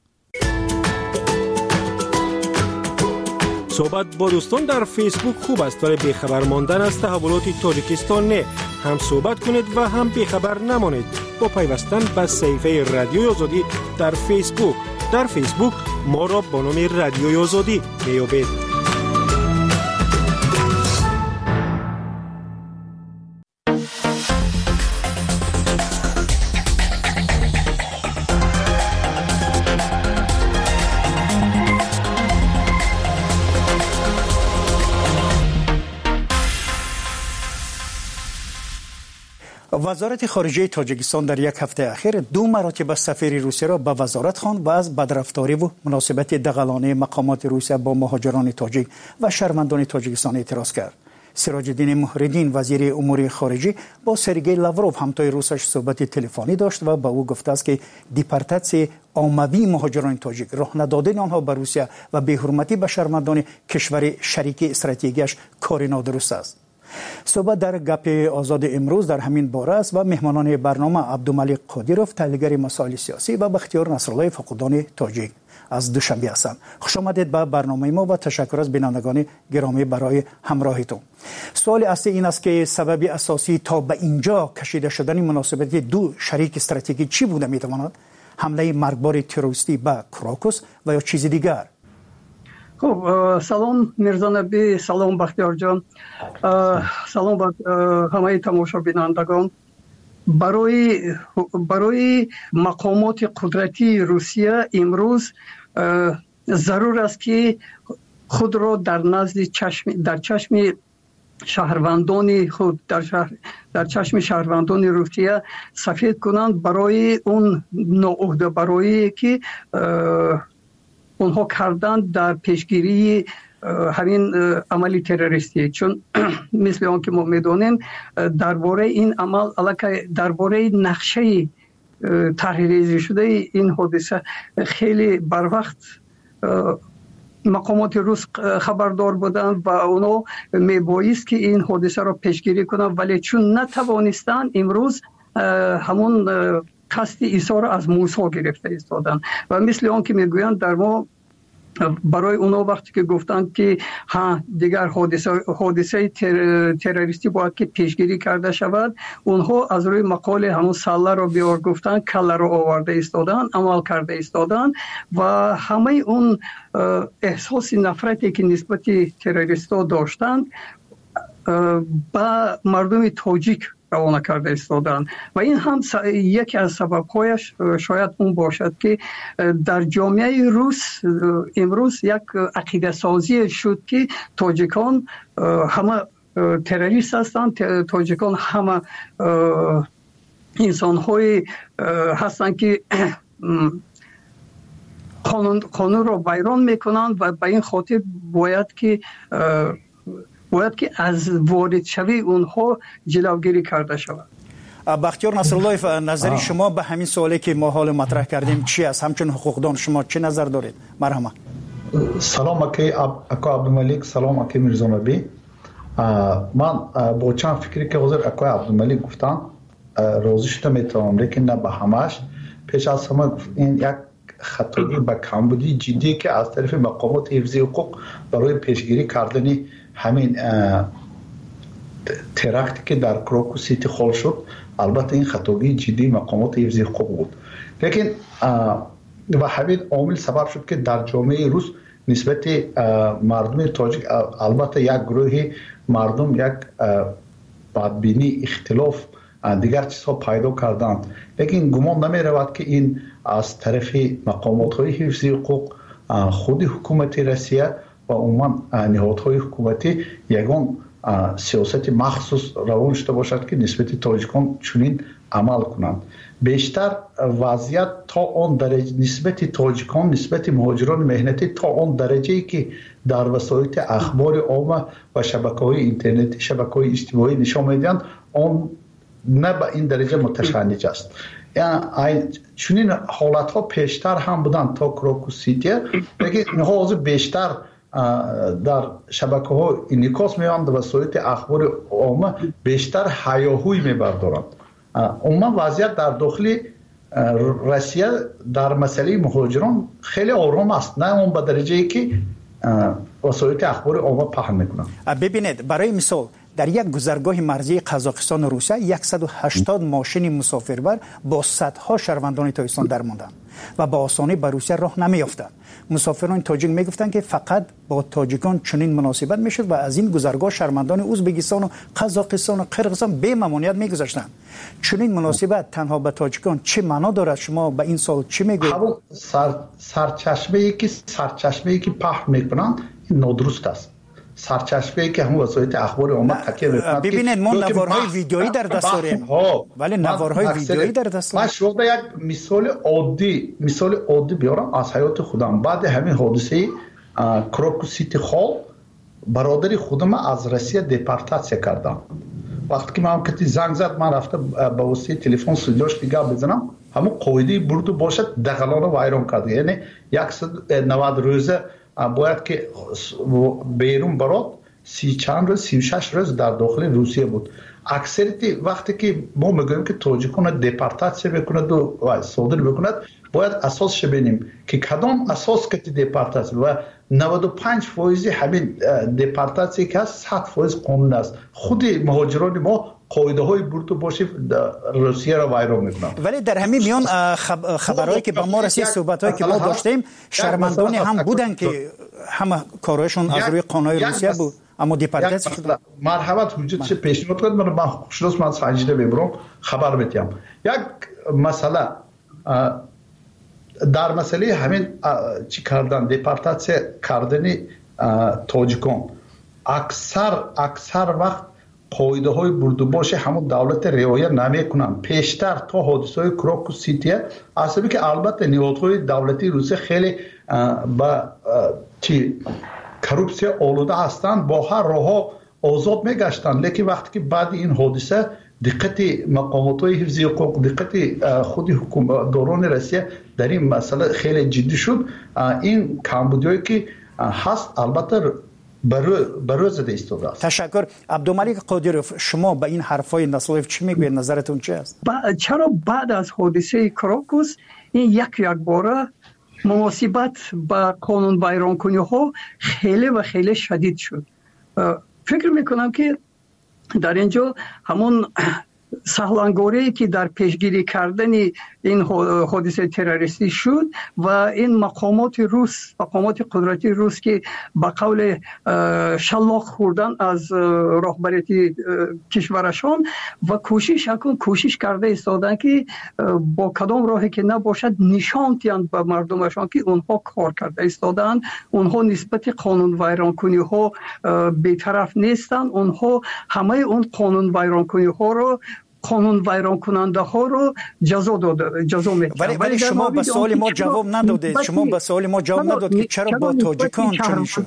S5: صحبت با دوستان در فیسبوک خوب است، ولی بیخبر ماندن از تحولات تاجیکستان نه. هم صحبت کنید و هم بیخبر نمانید با پیوستن به صفحه رادیوی آزادی در فیسبوک. در فیسبوک ما را با نام رادیوی آزادی میابید.
S18: وزارت خارجه تاجیکستان در یک هفته اخیر دو مراتب سفیر روسیه را به وزارت خواند و از بدرفتاری و مناسبت دغلانه مقامات روسیه با مهاجران تاجیک و شهروندان تاجیکستان اعتراض کرد. سراج الدین محردین وزیر امور خارجه با سرگئی لاوروف همتای روسش صحبت تلفنی داشت و به او گفته است که دیپارتاسیون عمومی مهاجران تاجیک راه ندادن آنها به روسیه و بی‌حرمتی به شهروندان کشور شریک استراتژیکش کار نادرست است. صحبت در گپ آزاد امروز در همین باره است و مهمانان برنامه عبدالملک قادیروف تحلیلگر مسائل سیاسی و بختیار نصرالله فقودان تاجیک از دوشنبه هستند. خوش آمدید به برنامه ما و تشکر از بینندگان گرامی برای همراهیتون. سوال اصلی این است که سبب اساسی تا به اینجا کشیده شدن مناسبت دو شریک استراتژیکی چی بوده میتواند؟ حمله مرگبار تروریستی به کراکوس و یا چیز دیگر؟
S3: خب سلام میرزا نبی، سلام بختیار جان، سلام به همه تماشا بینندگان. برای برای مقامات قدرتی روسیه امروز ضرور است که خود را در نزد چشم در چشم شهروندان خود در شهر در چشم شهروندان روسیه سفید کنند برای اون ناعهده برایی که اونها کردند در پیشگیری همین عملی تروریستی. چون مثل آن که ما میدونیم درباره این عمل علاقه درباره نقشه تحریریزی شده این حادثه خیلی بر وقت مقامات روس خبردار بودند و اونا میبایست که این حادثه را پیشگیری کنند، ولی چون نتوانستند امروز همون قصد ایثار از موسی گرفته ایستادند و مثل آن که میگویند در ما برای اونا وقتی که گفتند که ها دیگر حادثه حادثه تر، تروریستی باید که پیشگیری کرده شود، اونها از روی مقاله همون سله رو بیار گفتن، کله رو آورده ایستادن، عمل کرده ایستادن و همه اون احساس نفرتی که نسبت تروریستا داشتند با مردم تاجیک روانه کرده ایستادن و این هم یکی از سبب‌هایش شاید اون باشد که در جامعه روس امروز یک عقیده سازی شد که تاجیکان همه تروریست هستند، تاجیکان همه انسان‌های هستند که قانون قانون را ویران میکنند و به این خاطر باید که باید که از وارد شوی اونها جلوگیری کرده شود.
S18: بختیار نصرالله، نظری شما به همین سوالی که ما حال مطرح کردیم چی است؟ همچون حقوقدان شما چه نظر دارید؟ مرحبا.
S22: سلام اکی اکا عبدالملک، سلام اکی میرزا نبی. من با چند فکری که حضور اکا عبدالملک گفتن راضی شده میتونم، لیکن نه به همش. پیش از همه این یک خطایی به کمبودی جدی که از طرف مقامات حفظی حقوق برای پیشگیری کردن همین ترکتی که در کراکوس سیتی خال شد، البته این خطایی جدی مقامات حفظی حقوق بود، لیکن و همین عامل سبب شد که در جامعه روس نسبت مردم تاجیک البته یک گروه مردم یک بدبینی، اختلاف، دیگر چیزها پیدا کردند، لیکن گمان نمی رود که این از طرف مقامات های حفظی حقوق، خود حکومت روسیه و عموما نهادهای حکومتی یگان سیاست مخصوص روان شده باشد که نسبت تاجیکان چنین عمل کنند. بیشتر وضعیت تا آن درجه نسبت تاجیکان نسبت مهاجران مهنتی تا آن درجه‌ای که در وسایل اخبار عامه و شبکه‌های اینترنتی، شبکه‌های اجتماعی نشان می‌دهند، آن نه به این درجه متشنج است. یعنی چنین حالت‌ها پیشتر هم بودند تا کراکوس سیتی، لیکن اینها بیشتر در شبکه‌ها انعکاس می‌یابند و وسایل اخبار عامه بیشتر هیاهوی می‌بردارند. عموما وضعیت در داخل روسیه در مسئله مهاجران خیلی آرام است، نه اون به درجه‌ای که وسایل اخبار عامه پهن می‌کنند.
S18: ببینید برای مثال در یک گذرگاه مرزی قزاقستان و روسیه صد و هشتاد ماشین مسافربر با صدها شهروندان تاجیکستان درماندند و با آسانی به روسیه راه نمی‌یافتند. مسافران تاجیک میگفتند که فقط با تاجیکان چنین مناسبت میشد و از این گذرگاه شهروندان ازبکستان و قزاقستان و قرقیزستان به ممانعت میگذاشتند. چنین مناسبت تنها به تاجیکان چه معنا دارد؟ شما به این سال چی میگویید؟
S22: سر سرچشمه‌ای که سرچشمه‌ای که پهن میکنند این نادرست است. سرچشمه‌ای که هم وسایل اخبار اومد تکیه می‌کنند.
S18: ببینید ما نوارهای ویدیویی در دست داریم، ولی نوارهای ویدیویی در دست
S22: من شما یک مثال عادی مثال عادی بیارم از حیات خودم. بعد همین حادثه کروکو سیتی خال برادری خودم از روسیه دپورتاسیون کردم. وقتی که من کتی زنگ زد من رفتم با واسطه تلفن صداش دیگه بزنم، همون قاعده برد باشد دغلان وایران کرد. یعنی صد و نود روزه باید که بیرون برات سی چند روز سی و شش روز در داخل روسیه بود. اکثریت وقتی که ما میگویم که تاجیکان دپورتاسیون بکند و صادر بکند باید اساسش ببینیم که کدام اساس که دپورتاسیون و نود و پنج درصد همین دپورتاسیون که هست صد درصد قانون است. خود مهاجران ما قاعده های برد باشه روسیه را ویران میکنن.
S18: ولی در همین میان خبرهایی که با ما رسید صحبتایی که ما داشتیم شرمندانی هم بودن که همه کارهایشون از روی قانون روسیه بود اما دپورتاسیون شدن.
S22: مرحبت وجود چه پیشنهاد کنید من من خوشناس من سنجیده ببرم خبر بدم. یک مسئله در مسئله همین چی کردن دپورتاسیون کردن تاجیکان اکثر اکثر وقت قاعده های بردوباش همون دولت رعایت نمیکنن. پیشتر تا حادثه های کروکو سیتی اصلا که البته نهادهای دولتی روسیه خیلی با چی کروپسی آلوده هستند با هر راه آزاد میگشتن، لیکن وقتی که بعد این حادثه دقت مقامات های حفظی حقوق دقت خود حکومتداران روسیه در این مسئله خیلی جدی شد. این کمبودیایی که هست البته برای زده ایستاده است.
S18: تشکر. عبدالملک قادروف شما به این حرفای نصایف چی میگوید؟ نظرتون چی است؟
S3: چرا بعد از حادثه کروکوس این یک یک باره مناسبت با قانون ویران کنی ها خیلی و خیلی شدید شد. فکر میکنم که در اینجا همون سهلانگاری که در پیشگیری کردن این حادثه تروریستی شد و این مقامات روس مقامات قدرتی روس که با قول شلاق خوردن از رهبریت کشورشان و کوشش کن کوشش کرده ایستادن که با کدام راهی که نباشد نشان دهند به مردمشان که اونها کار کرده ایستادن، اونها نسبت قانون ویران کنی ها بی‌طرف نیستند، اونها همه اون قانون ویران کنی ها رو قانون ویران کننده ها رو جزا داده جزا میکنند.
S18: ولی ولی شما به سوال ما جواب ندادید. شما به سوال ما جواب ندادید که چرا با تاجیکان چنین شد.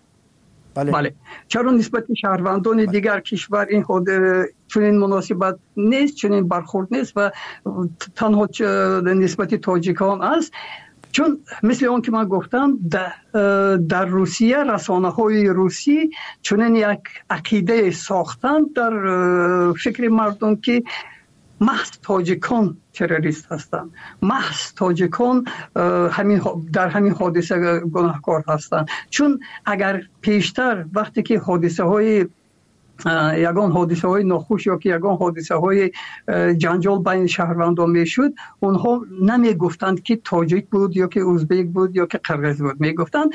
S3: بله بله چرا نسبت شهروندان دیگر کشور این خود چنین مناسبت نیست، چنین برخورد نیست و تنها نسبت تاجیکان است؟ چون مثل اون که من گفتم در, در روسیه رسانه های روسی چنین یک عقیده ساختن در فکر مردم که محض تاجیکان تروریست هستند، محض تاجیکان همین در همین حادثه گناهکار هستند. چون اگر پیشتر وقتی که حادثه های یگان حادثه های ناخوش یا که یگان حادثه های جنجال بین شهروندان میشد اونها نمی گفتند که تاجیک بود یا که ازبک بود یا که قرغیز بود، می گفتند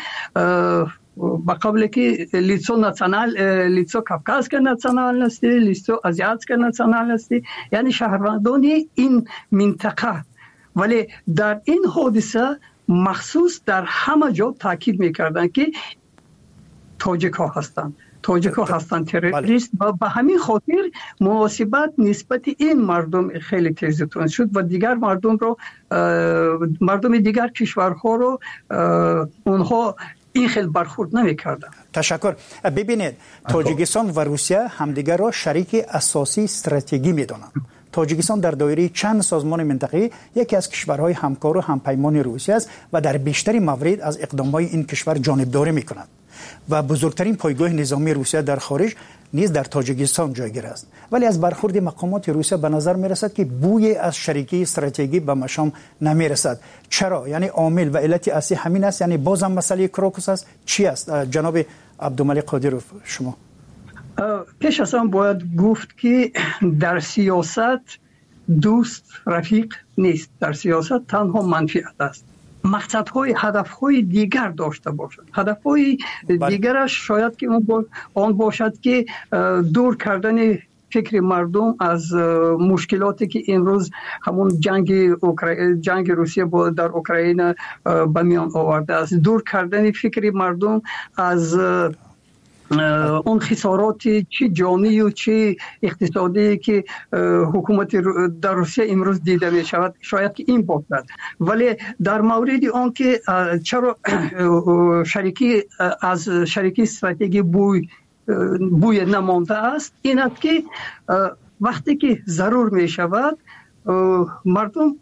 S3: با قبل که لیتسو ناسیونال لیتسو کافکاسکا ناسیونالستی لیتسو آزیاتسکا ناسیونالستی، یعنی شهروندان این منطقه. ولی در این حادثه مخصوص در همه جا تاکید میکردند که تاجیک ها هستند تاجیک ها هستند تروریست و به همین خاطر مناسبت نسبت این مردم خیلی تیزتون شد و دیگر مردم رو مردم دیگر کشورها رو اونها این خیلی برخورد نمی کردن.
S18: تشکر. ببینید تاجیکستان و روسیه همدیگر را شریک اساسی استراتژیکی می دانند. تاجیکستان در دایره چند سازمان منطقه‌ای یکی از کشورهای همکار و همپیمان روسیه است و در بیشتر موارد از اقدامات این کشور جانبداری می‌کند و بزرگترین پایگاه نظامی روسیه در خارج نیز در تاجیکستان جایگیر است. ولی از برخورد مقامات روسیه به نظر می‌رسد که بوی از شریکی استراتژیکی به مشام نمی‌رسد. چرا؟ یعنی عامل و علت اصلی همین است؟ یعنی بازم مسئله کروکوس است؟ چی است؟ جناب عبدالملک قادروف شما.
S3: پیش از آن باید گفت که در سیاست دوست رفیق نیست، در سیاست تنها منفعت است. مقصدهای هدفهای دیگر داشته باشد. هدفهای دیگرش شاید که آن باشد که دور کردن فکر مردم از مشکلاتی که امروز همون جنگ اوکراین جنگ روسیه در اوکراین به میان آورده است، دور کردن فکر مردم از اون خسارات چی جانی و چی اقتصادی که حکومت در روسیه امروز دیده می شود شاید که این باشد، ولی در مورد آن که چرا شریکی از شریکی استراتژی بوی بوی نمانده است این است که وقتی که ضرور می شود مردم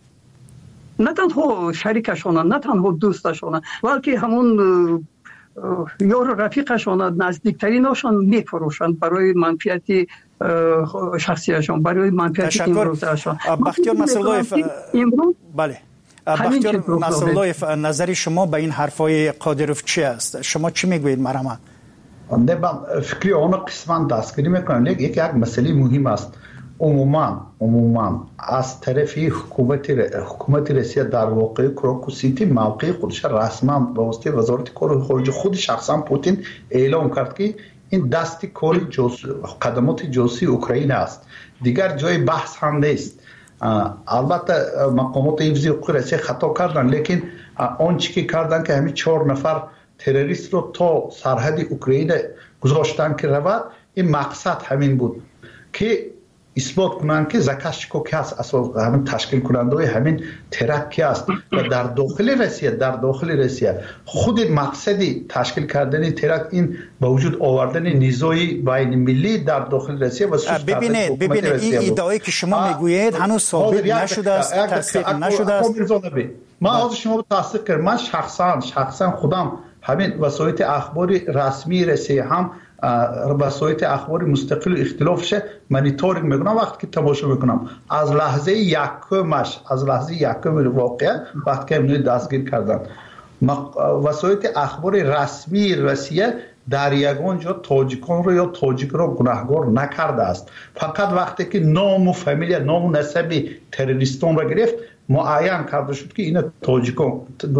S3: نه تنها شریکشان نه تنها دوستشان بلکه همون یار رفیقشان نزدیکترینشان میفروشند برای منفعت شخصیشان، برای منفعت امروزشان.
S18: بختیار نصراللهیف بله بختیار نصراللهیف نظر شما به این حرفای قادروف چی است؟ شما چی میگویید مرحبا؟
S22: نه من فکری آن قسمت دستگیری میکنم، لیکن یک یک مسئله مهم است. عموما عموما از طرف حکومت حکومت روسیه در واقع کروکوسیتی موقع خودش رسما به واسطه وزارت کار خارجه خود شخصا پوتین اعلام کرد که این دست کار جاسوسی قدمات جاسوسی اوکراین است، دیگر جای بحث هم نیست. البته مقامات حفظی حقوق روسیه خطا کردن، لیکن آنچه که کردن که همین چهار نفر تروریست رو تا سرحد اوکراین گذاشتن که رود، این مقصد همین بود که اثبات کنند که زاکاشکو که است، اساس همین تشکیل کننده های همین ترک است و در داخل روسیه در داخل روسیه خود مقصدی تشکیل کردن ترک این به وجود آوردن نیزوی بین ملی در داخل روسیه و
S18: ببینید ببینید این ادعایی که شما میگویید هنوز ثابت نشده است، تصدیق نشده است.
S22: من از شما رو تصدیق کردم، من شخصا شخصا خودم همین وسایل اخباری رسمی روسیه هم وسایل اخبار مستقل اختلافش مانیتورینگ میکنم. وقتی که تماشا میکنم از لحظه یکمش از لحظه یکم واقعا وقتی که اینو دستگیر کردن وسایل اخبار رسمی روسیه در یگان جا تاجیکان رو یا تاجیک رو گناهکار نکرده است، فقط وقتی که نام و فامیل نام و نسب تروریستان رو گرفت معین کرده شد که این تاجیکان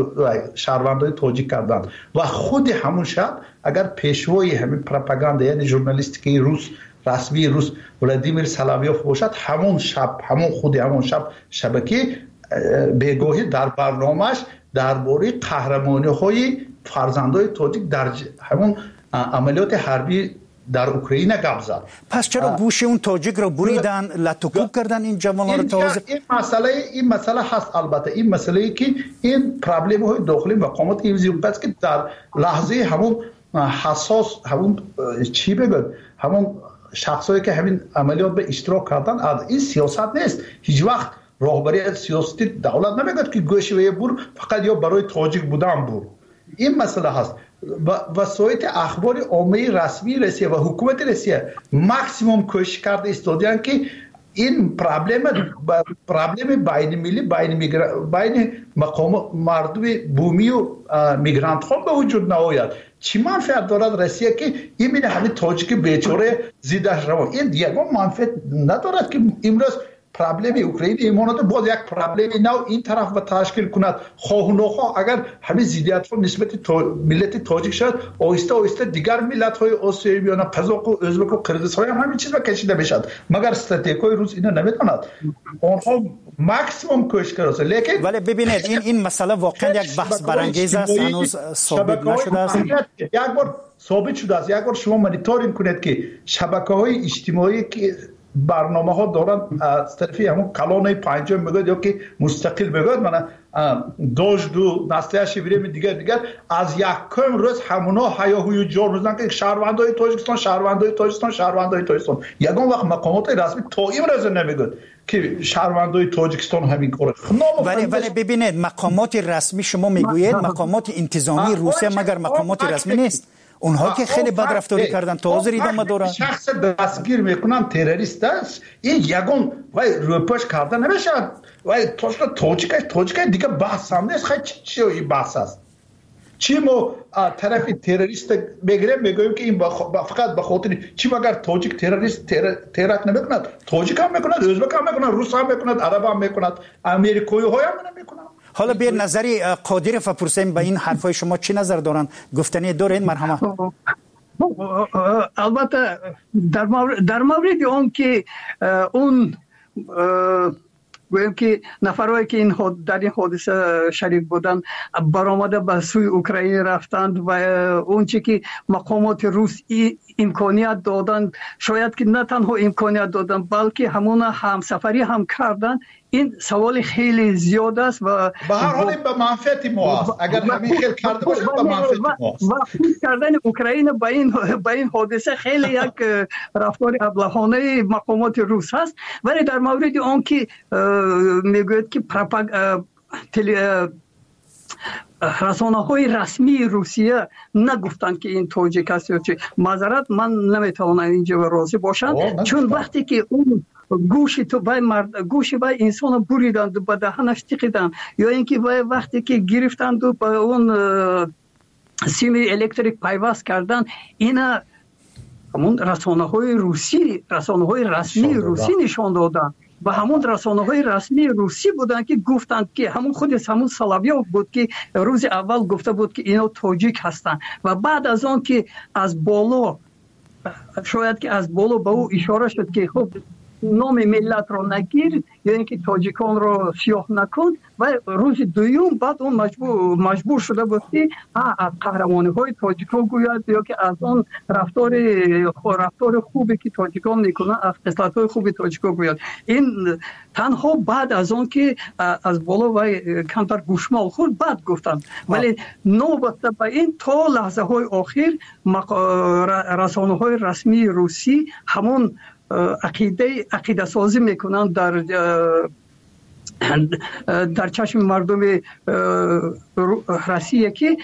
S22: شهروندای تاجیک کردند و خود همون شب اگر پیشوای همین پروپاگاندا یعنی ژورنالیستیک روس رسمی روس ولادیمیر سلاویوف باشد، همون شب همون خود همون شب شبکه بیگاهی در برنامه‌اش درباره قهرمانی‌های فرزندای تاجیک در همون عملیات حربی در اوکراین گپ زد.
S18: پس چرا گوش اون تاجیک رو بریدن لطوکوب کردن این جوانان رو تازه؟
S22: این مسئله این مسئله هست. البته این مسئله ای که این پرابلم های داخلی مقامات حفظی حقوق که در لحظه همون حساس همون چی بگم همون شخصایی که همین عملیات به اشتراک کردن از این سیاست نیست. هیچ وقت راهبری سیاستی دولت نمیگه که گوش و بور فقط یا برای تاجیک بودن بور. این مسئله هست. وسایل اخبار عامه رسمی روسیه و حکومت روسیه ماکسیموم کوشش کرده استادیان که این پرابلم پرابلم بین ملی بین بین مقام مردم بومی و میگرانت ها به وجود نیاید. چی منفعت دارد روسیه که این من همین تاجیک بیچاره زیدش رو این دیگه منفعت ندارد که امروز پرابلم اوکراین ایمانات باز یک پرابلم نو این طرف و تشکیل کند. خواه و نخواه اگر همین زیدیت ها نسبت تا ملت تاجیک شد آهسته آهسته دیگر ملت های آسیایی بیان قزاق و ازبک و قرقیزستان هم همین چیز کشیده بشد، مگر استراتژیکای روس اینا نمیداند. آنها ماکسیمم کوشش کرده. لیکن
S18: ولی ببینید این این مسئله واقعا یک بحث برانگیز است، هنوز ثابت نشده است.
S22: یک بار ثابت شده است. یک بار شما مانیتورینگ کنید که شبکه‌های اجتماعی که برنامه ها دارن از طرفی همون کلانه پنجم میگوید یا که مستقل میگوید من داشت دو نسلیش بیریم دیگر دیگر از یکم روز همونا هیاهوی جار میزنن که شهروندای تاجیکستان شهروندای تاجیکستان شهروندای تاجیکستان یگان وقت مقامات رسمی تا این روز نمیگوید که شهروندای تاجیکستان همین کاره.
S18: ولی ولی ببینید مقامات رسمی شما میگویید مقامات انتظامی روسیه مگر مقامات رسمی نیست؟ اونها که خیلی بد رفتاری کردن تازه ادامه دارن.
S22: شخص دستگیر میکنن تروریست است این یگان وای روپاش کردن نمیشه وای توش تاجیک تاجیک دیگه بحث هم نیست. خیلی چی این بحث است؟ چی ما طرف تروریست بگیریم میگویم که این فقط به خاطر چی مگر تاجیک تروریست ترک نمیکند؟ تاجیک هم میکند، ازبک هم میکند، روس هم میکند، عرب هم میکند، امریکایی های هم نمیکنند.
S18: حالا به نظری قادروف بپرسیم به این حرفای شما چی نظر دارن؟ گفتنی دارین مرحمت؟
S3: البته در مورد در مورد اون که اون گویم که نفرایی که این در این حادثه شریک بودن برآمده به سوی اوکراین رفتند و اون چی که مقامات روس امکانیت دادن، شاید که نه تنها امکانیت دادن بلکه همون همسفری هم کردن. این سوال خیلی زیاد است و
S22: به هر حال به منفعت ما است. اگر همین خیلی کرده باشه به منفعت ما است.
S3: و خود کردن اوکراین با این با این حادثه خیلی یک رفتار ابلهانه مقامات روس هست. ولی در مورد آن که میگوید که پروپاگ رسانه‌های رسمی روسیه نگفتند که این تاجیک است یا چه، معذرت من نمیتوانم اینجا راضی باشم، چون وقتی که اون گوشی تو بای مرد گوشی بای انسان بریدند و به دهنش تکیدن، یا اینکه وقتی که گرفتند و به اون سیم الکتریک پیوست کردن، اینا همون رسانه‌های روسی رسانه‌های رسمی روسی نشان دادن و همون رسانه‌های رسمی روسی بودن که گفتند که همون خود همون سلاویوف بود که روز اول گفته بود که اینا تاجیک هستند و بعد از آن که از بالا شاید که از بالا به او اشاره شد که خب نام ملت رو نگیر یا اینکه تاجیکان رو سیاه نکن، و روز دوم بعد اون مجبور مجبور شده بود که از قهرمانی های تاجیکان گوید یا که از اون رفتار رفتار خوبی که تاجیکان میکنن، از خصلت های خوبی تاجیکان گوید. این تنها بعد از اون که از بالا و کمتر گوشمال خورد بعد گفتن، ولی نوبت به این تا لحظه های آخر رسانه های رسمی روسی همون عقیده عقیده سازی میکنن در در چشم مردم روسیه که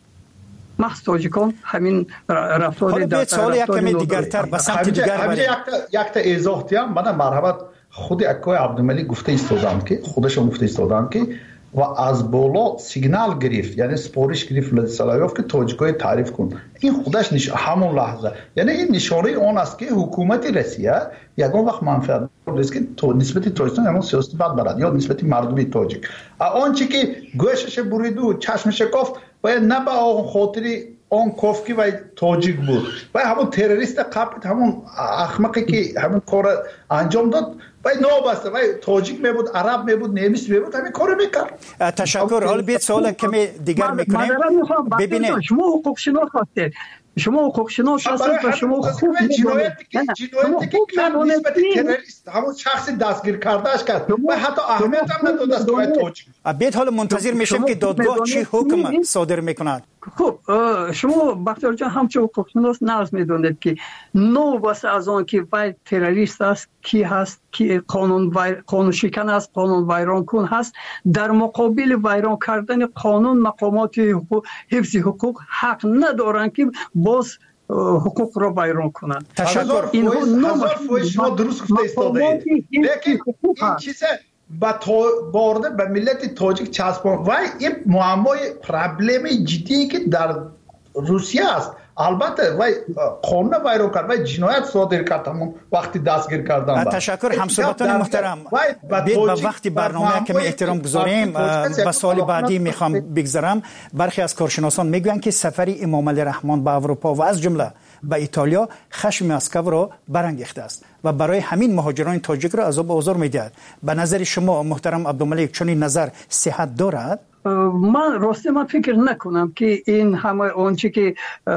S3: محض تاجیکان همین رفتار در
S22: سوال یک کمی دیگرتر به سمت دیگر یک یک تا ایزاح دیم. من مرحبت خود اکای عبدالملی گفته ایستادند که خودشون گفته ایستادند که و از بالا سیگنال گرفت، یعنی سپارش گرفت ولادیسلاویوف که تاجیکای تعریف کن. این خودش نش... همون لحظه، یعنی این نشانه آن است که حکومت روسیه یگان وقت منفعت است که تو نسبت تاجیکستان همون سیاست بد برد یا نسبت مردم تاجیک آنچه که گوشش برید و چشمش کافت و نه به آن خاطری آن کافکی و تاجیک بود و همون تروریست قبل همون احمقی که همون کار انجام داد و نابسته و تاجیک می بود، عرب می بود، نمیس می بود، همین کارو میکرد.
S18: تشکر. حالا بیت سوال کمی دیگر میکنیم.
S3: ببینید شما حقوق شناس هستید، شما حقوق شناس هستید و شما خوب
S22: جنایتی که جنایتی که کرد نسبت تروریست همون شخصی دستگیر کردهش کرد و حتی اهمیت هم نداد است که تاجیک.
S18: بیت حالا منتظر میشیم که دادگاه چی حکم صادر میکند.
S3: خب شما بختیار جان همچون حقوق شناس نرز میدونید که نو واسه از آن که وای تروریست است کی هست که قانون وای... قانون شکن است، قانون ویران کن هست، در مقابل ویران کردن قانون مقامات حقوق... حفظ حقوق حق ندارن که باز حقوق را ویران کنند.
S22: تشکر. این هزار فوش شما درست گفته ایستاده اید، لیکن این چیزه با تو بارده به ملت تاجیک چسبان و این معمای پرابلم جدی که در روسیه است. البته و قانون ویران کرد و جنایت صادر کرد همون وقتی دستگیر کردن.
S18: تشکر. همسایگان محترم، به وقتی برنامه کمی احترام گذاریم. به سوال بعدی میخوام بگذارم. برخی از کارشناسان میگویند که سفر امام علی رحمان به اروپا و از جمله به ایتالیا خشم مسکو را برانگیخته است و برای همین مهاجران تاجیک را عذاب و آزار میدهد. به نظر شما محترم عبدالملک چنین نظر صحت دارد؟
S3: من راستی من فکر نکنم که این همه آنچه که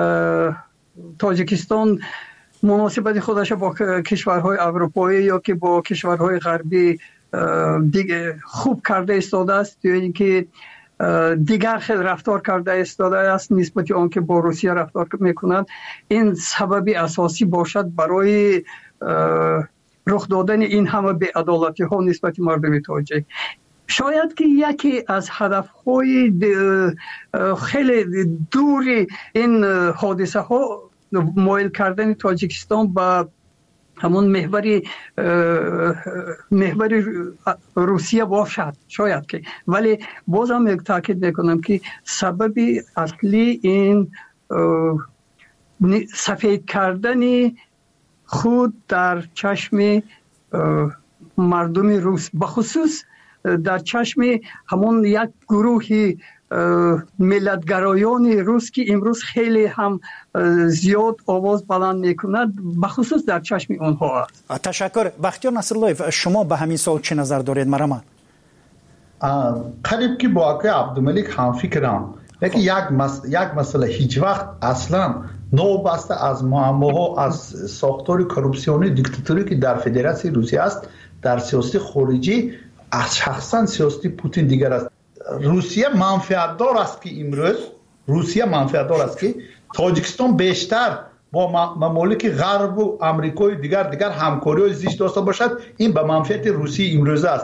S3: تاجیکستان مناسبت خودش با کشورهای اروپایی یا که با کشورهای غربی دیگه خوب کرده ایستاده است یا اینکه دیگر خیلی رفتار کرده ایستاده است نسبت آن که با روسیه رفتار میکنند، این سببی اساسی باشد برای رخ دادن این همه بی‌عدالتی ها نسبت مردم تاجیک. شاید که یکی از هدفهای خیلی دوری این حادثه ها مایل کردن تاجیکستان به همون محور محور روسیه باشد، شاید که، ولی بازم یک تاکید میکنم که سببی اصلی این سفید کردن خود در چشم مردم روس، بخصوص در چشم همون یک گروهی ملتگرایان روس که امروز خیلی هم زیاد آواز بلند میکند بخصوص در چشم اونها است.
S18: تشکر. بختیار نصرالله، شما به همین سوال چه نظر دارید؟ مرحبا.
S22: قریب که با آقای عبدالملک هم فکرم، لیکن یک مس... یک مسئله هیچ وقت اصلا نو بسته از معماها از ساختار کورپسیونی دیکتاتوری که در فدراسیون روسیه است در سیاست خارجی از شخصا سیاست پوتین دیگر است. روسیه منفعت دار است که امروز روسیه منفعت دار است که تاجیکستان بیشتر با ممالک غرب و آمریکای دیگر دیگر همکاری زیست داشته باشد. این به منفعت روسیه امروز است.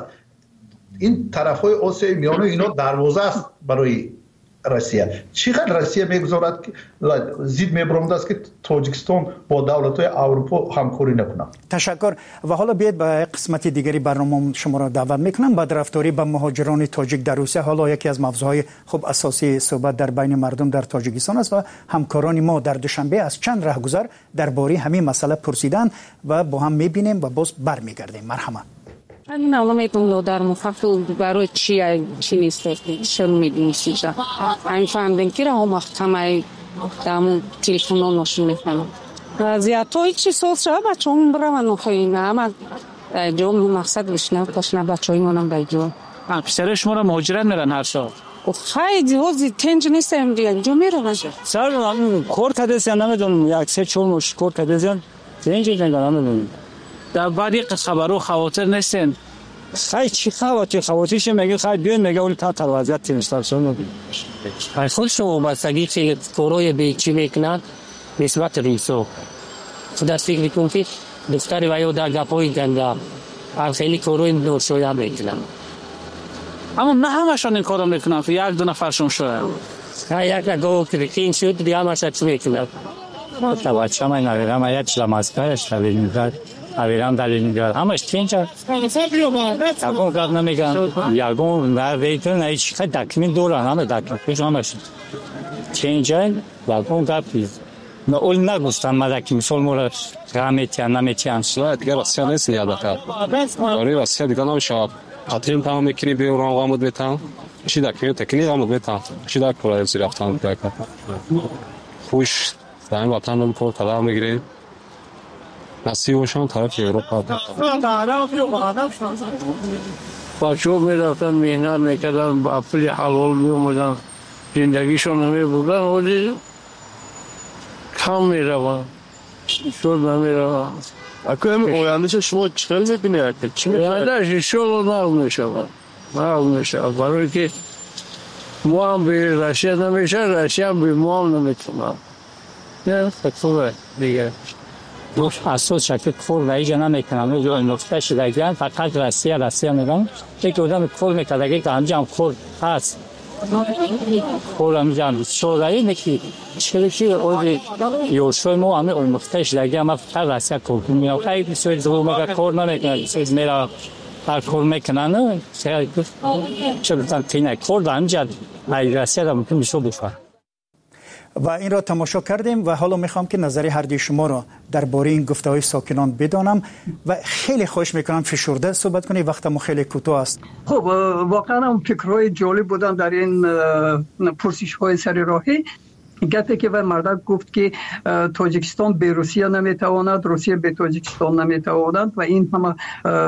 S22: این طرفهای آسیای میانه اینا دروازه است برای روسیه. چقدر روسیه میگذارد که زید میبرمد است که تاجیکستان با دولت‌های اروپا همکاری نکنه.
S18: تشکر. و حالا بیاید به قسمت دیگری برنامه شما را دعوت میکنم. بدرفتاری به مهاجران تاجیک در روسیه حالا یکی از موضوعهای خوب اساسی صحبت در بین مردم در تاجیکستان است و همکاران ما در دوشنبه از چند راهگذر درباره همین مسئله پرسیدن و با هم میبینیم و باز برمیگردیم. مرحبا.
S1: من الان میتونم در مفصل برای چی چی نیست چه میدونید این فهمیدن که راه محکمه دامون تلفن نشون میکنم زیاد توی چی سوال شد بچه‌م برام نخواهیم اما جون مقصد بشنم باشن بچه‌ای منم بیجون
S4: پسر شما را مهاجرت میرن هر سال
S1: خیلی وزی تنج نیستم دیگه جو میرن
S4: سر من کور کدس نمیدونم یک سه چهار مش کور کدس تنج نمیدونم در بعدی خبرو خواطر نیستن خیلی چی خواطر خواطرش میگه خیلی بیان میگه اون تا تا وضعیت تیمستان میگه
S23: خیلی خود شما بستگی که کوروی به چی میکنن نسبت ریسو خدا فکر میکنم که دفتری وایو در گپوی گندا خیلی کوروی دور شویا میکنن
S4: اما نه همشون این کارو میکنن که یک دو نفرشون شده
S23: یک گو کریتین شد دیگه همش چی میکنن
S4: تا بچه‌م نمیرم یک لماسکارش نمیدونم اویران در اینجا همش چینجا تاکون کار نمیگن یارگون و ویتون هیچ خیلی دکمین دوران همه دکمین پیش همش چینجا و کون کار پیز نه اول نگوستم مدکی مثل مورد رمیتیان نمیتیان
S24: سوال دیگه راستی نیست یاد کرد آره راستی دیگه نمیشه خاطرم تمام میکنی به اون قامت بیتام چی دکمین تکنی قامت بیتام چی دک پرای زیرفتان دک خوش زمین وطن رو پر طلا میگیریم نصیبشون طرف اروپا
S23: بچه‌ها میرفتن مهنت میکردن با پول حلال میومدن زندگیشون نمیبردن ولی کم میرون شد نمیرون
S24: اکنون آیندهش شما چطور میبینید؟
S23: آیندهش شد نرم میشه نرم میشه برای که ما هم به روسیه نمیشه روسیه هم به ما هم نمیتونن نه خطوره دیگه
S4: دوست اساس شکل کور رای جنا میکنم جو نقطه شدگان فقط روسیه روسیه میگم یک دودم کور میکردگی که انجام کور هست کور انجام شورای نکی چرکی اون یوشوی مو همه اون نقطه شدگی ما فقط روسیه کور میام خیلی سوی دو مگه کور نمیکنم سوی میرا هر کور میکنن چه چه بتن تینه کور انجام ای روسیه را ممکن میشه بفر
S18: و این را تماشا کردیم و حالا میخوام که نظر هر دوی شما را درباره این گفته‌های ساکنان بدانم و خیلی خوش میکنم فشرده صحبت کنید وقت ما خیلی کوتاه است.
S3: خب واقعا هم فکرهای جالب بودن در این پرسش‌های سر راهی. گفته که مردم گفت که تاجیکستان به روسیه نمیتواند روسیه به تاجیکستان نمیتواند و این همه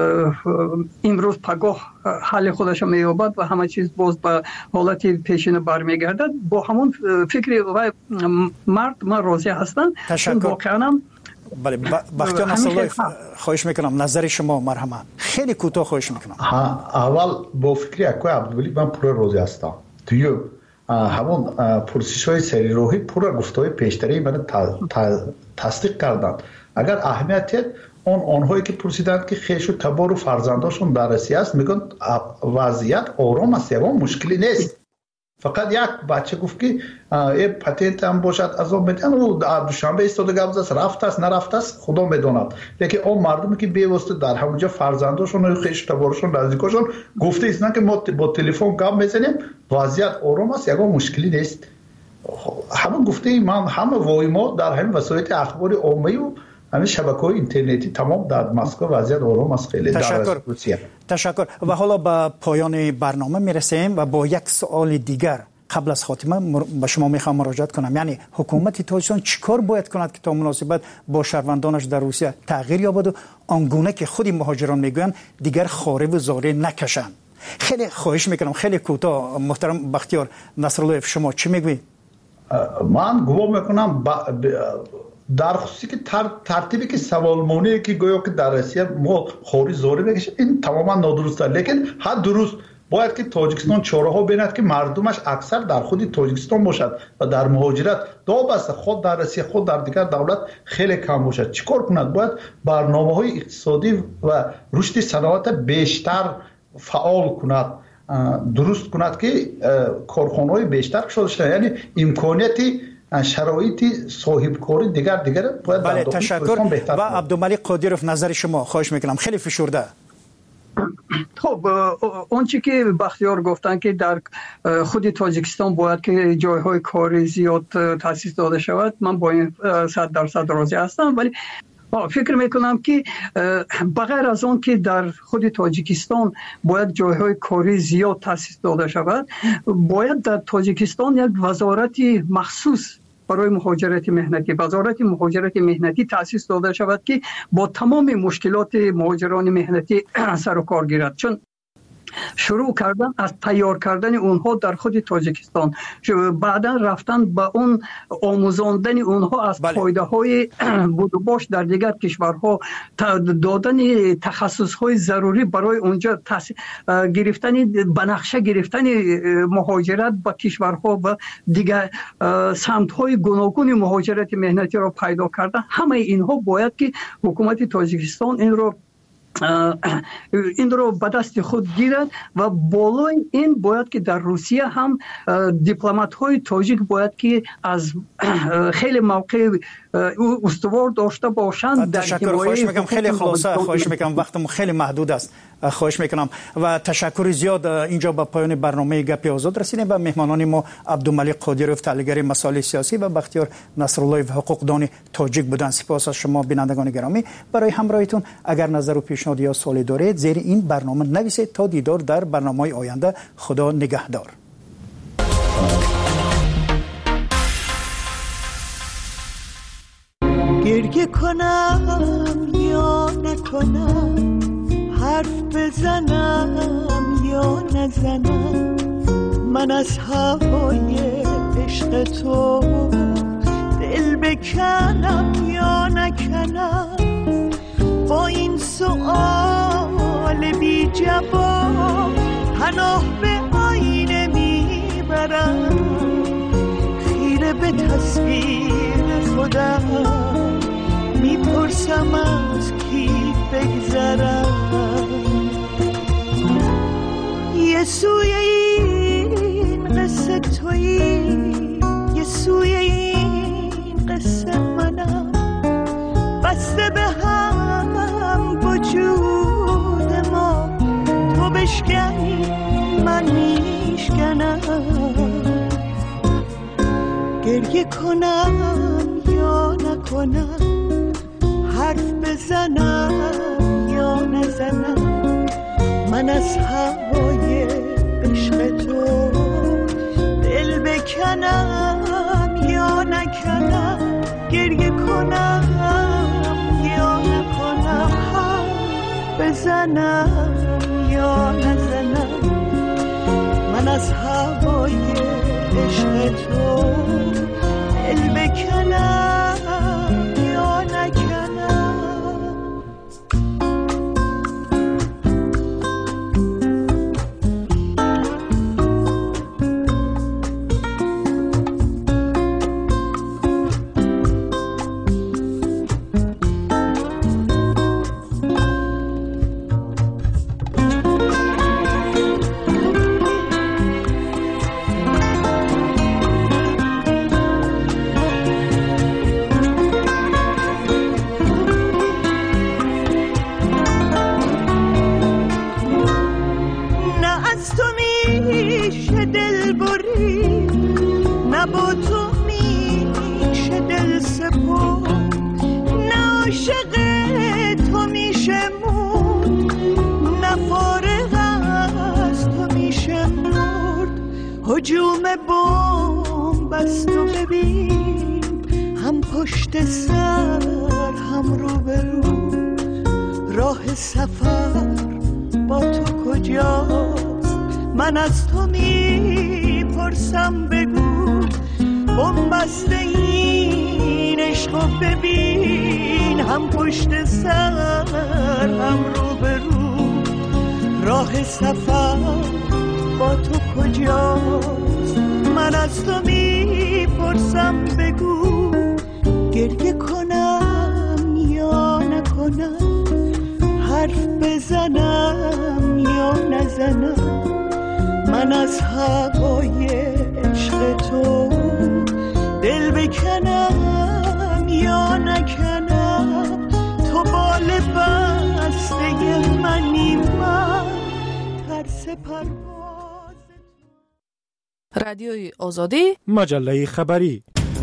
S3: امروز پگاه حل خودش مییابد و همه چیز باز به حالت پیشین برمیگردد. با همون فکر و مرد ما راضی هستند.
S18: واقعا بله بختیار نصرالله خواهش میکنم نظر شما مرحبا خیلی کوتاه خواهش میکنم.
S22: اول با فکر اکو عبدالولی من پور راضی هستم. توی همون پرسش های سری روحی پورا گفته های پیشتری من تصدیق کردن. اگر اهمیت اون آنهایی که پرسیدند که خیش و تبار و فرزنداشون در روسیه است میگن وضعیت آرام است یه مشکلی نیست. فقط یک بچه گفت که یه پتنت هم باشد از اون میدن و در دوشنبه ایستاده گفت است رفت است نرفت است خدا میداند. لیکن اون مردمی که بیواسطه در همونجا فرزنداشون و خیش تبارشون نزدیکاشون گفته ایستن که ما با تلفن گپ میزنیم وضعیت آرام است یک مشکلی نیست. همون گفته من همه وای ما در همین وسایل اخبار عامه و همین شبکه‌های اینترنتی تمام در مسکو وضعیت آرام است خیلی
S18: تشکر.
S22: در روسیه.
S18: تشکر و حالا به پایان برنامه میرسیم و با یک سوال دیگر قبل از خاتمه به شما میخوام مراجعه کنم، یعنی حکومت تاجیکستان چیکار باید کند که تا مناسبت با شهروندانش در روسیه تغییر یابد و آنگونه که خود مهاجران میگویند دیگر خاره و زاره نکشند؟ خیلی خواهش میکنم، خیلی کوتاه. محترم بختیار نصرالله شما چی میگویید؟
S22: من گمان میکنم در خصوصی که تر، ترتیبی که سوالمونی که گویا که در روسیه ما خاری زاری بکشه این تماما نادرسته، لیکن حد درست باید که تاجیکستان چاره‌ها بیند که مردمش اکثر در خود تاجیکستان باشد و در مهاجرت دو بسته خود در روسیه خود در دیگر دولت خیلی کم باشد. چیکار کند؟ باید برنامه‌های اقتصادی و رشد صنعت بیشتر فعال کند، درست کند که کارخانه‌های بیشتر شده شد، یعنی امکانیتی شرایط صاحب کاری دیگر دیگر باید
S18: بله تشکر. و عبدالملک قادیروف نظر شما خواهش میکنم، خیلی فشرده.
S3: خب اون چی که بختیار گفتن که در خود تاجیکستان باید که جایهای کاری زیاد تأسیس داده شود، من با این صد درصد راضی هستم، ولی فکر میکنم که بغیر از اون که در خود تاجیکستان باید جایهای کاری زیاد تأسیس داده شود، باید در تاجیکستان یک وزارت مخصوص برای مهاجرت مهنتی، وزارت مهاجرت مهنتی تأسیس داده شود که با تمام مشکلات مهاجران مهنتی سر و کار گیرد، چون شروع کردن از تیار کردن اونها در خود تاجیکستان، بعدا رفتن به اون آموزاندن اونها از پایده های بود و باش در دیگر کشورها، دادن تخصص های ضروری برای اونجا، گرفتن بنقشه گرفتن مهاجرت به کشورها و دیگر سمت های گوناگون مهاجرت مهنتی را پیدا کردن. همه اینها باید که حکومت تاجیکستان این رو این رو به دست خود گیرد و بالای این باید که در روسیه هم دیپلمات های تاجیک باید که از خیلی موقع استوار داشته باشند.
S18: تشکر. خواهش میکنم خیلی خلاصه، خواهش میکنم وقتم خیلی محدود است، خواهش میکنم و تشکر زیاد. اینجا به پایان برنامه گپ آزاد رسیدیم. به مهمانان ما عبدالملک قادیروف تحلیلگر مسائل سیاسی و بختیار نصرالله و حقوقدان تاجیک بودند. سپاس از شما بینندگان گرامی برای همراهیتون. اگر نظر و پیشنهاد یا سوالی دارید زیر این برنامه نویسید. تا دیدار در برنامه آینده. خدا نگهدار.
S2: گریه کنم یا نکنم، حرف بزنم یا نزنم، من از هوای عشق تو دل بکنم یا نکنم، با این سؤال بی جواب پناه به آینه میبرم، خیره به تصویر خودم میپرسم از کی بگذرم، یه سوی این قصه تویی، یه سوی این قصه منم، بسته به هم وجود ما، تو بشکنی من میشکنم، گریه کنم یا نکنم، حرف بزنم یا نزنم، من از هوای عشق تو دل بکنم یا نکنم، گریه کنم یا نکنم، حرف بزنم یا نزنم، من از هوای عشق تو دل بکنم یا نکنم. هجوم بمب است و ببین هم پشت سر هم رو به رو راه سفر با تو کجاست من از تو میپرسم بگو بنبست این عشق و ببین هم پشت سر هم رو به رو راه سفر با تو کجاست من از تو میپرسم بگو گریه کنم یا نکنم حرف بزنم یا نزنم من از هوای عشق تو دل بکنم یا نکنم تو بال بسته منی من ترس پرواز
S19: رادیوی آزادی
S5: مجله خبری.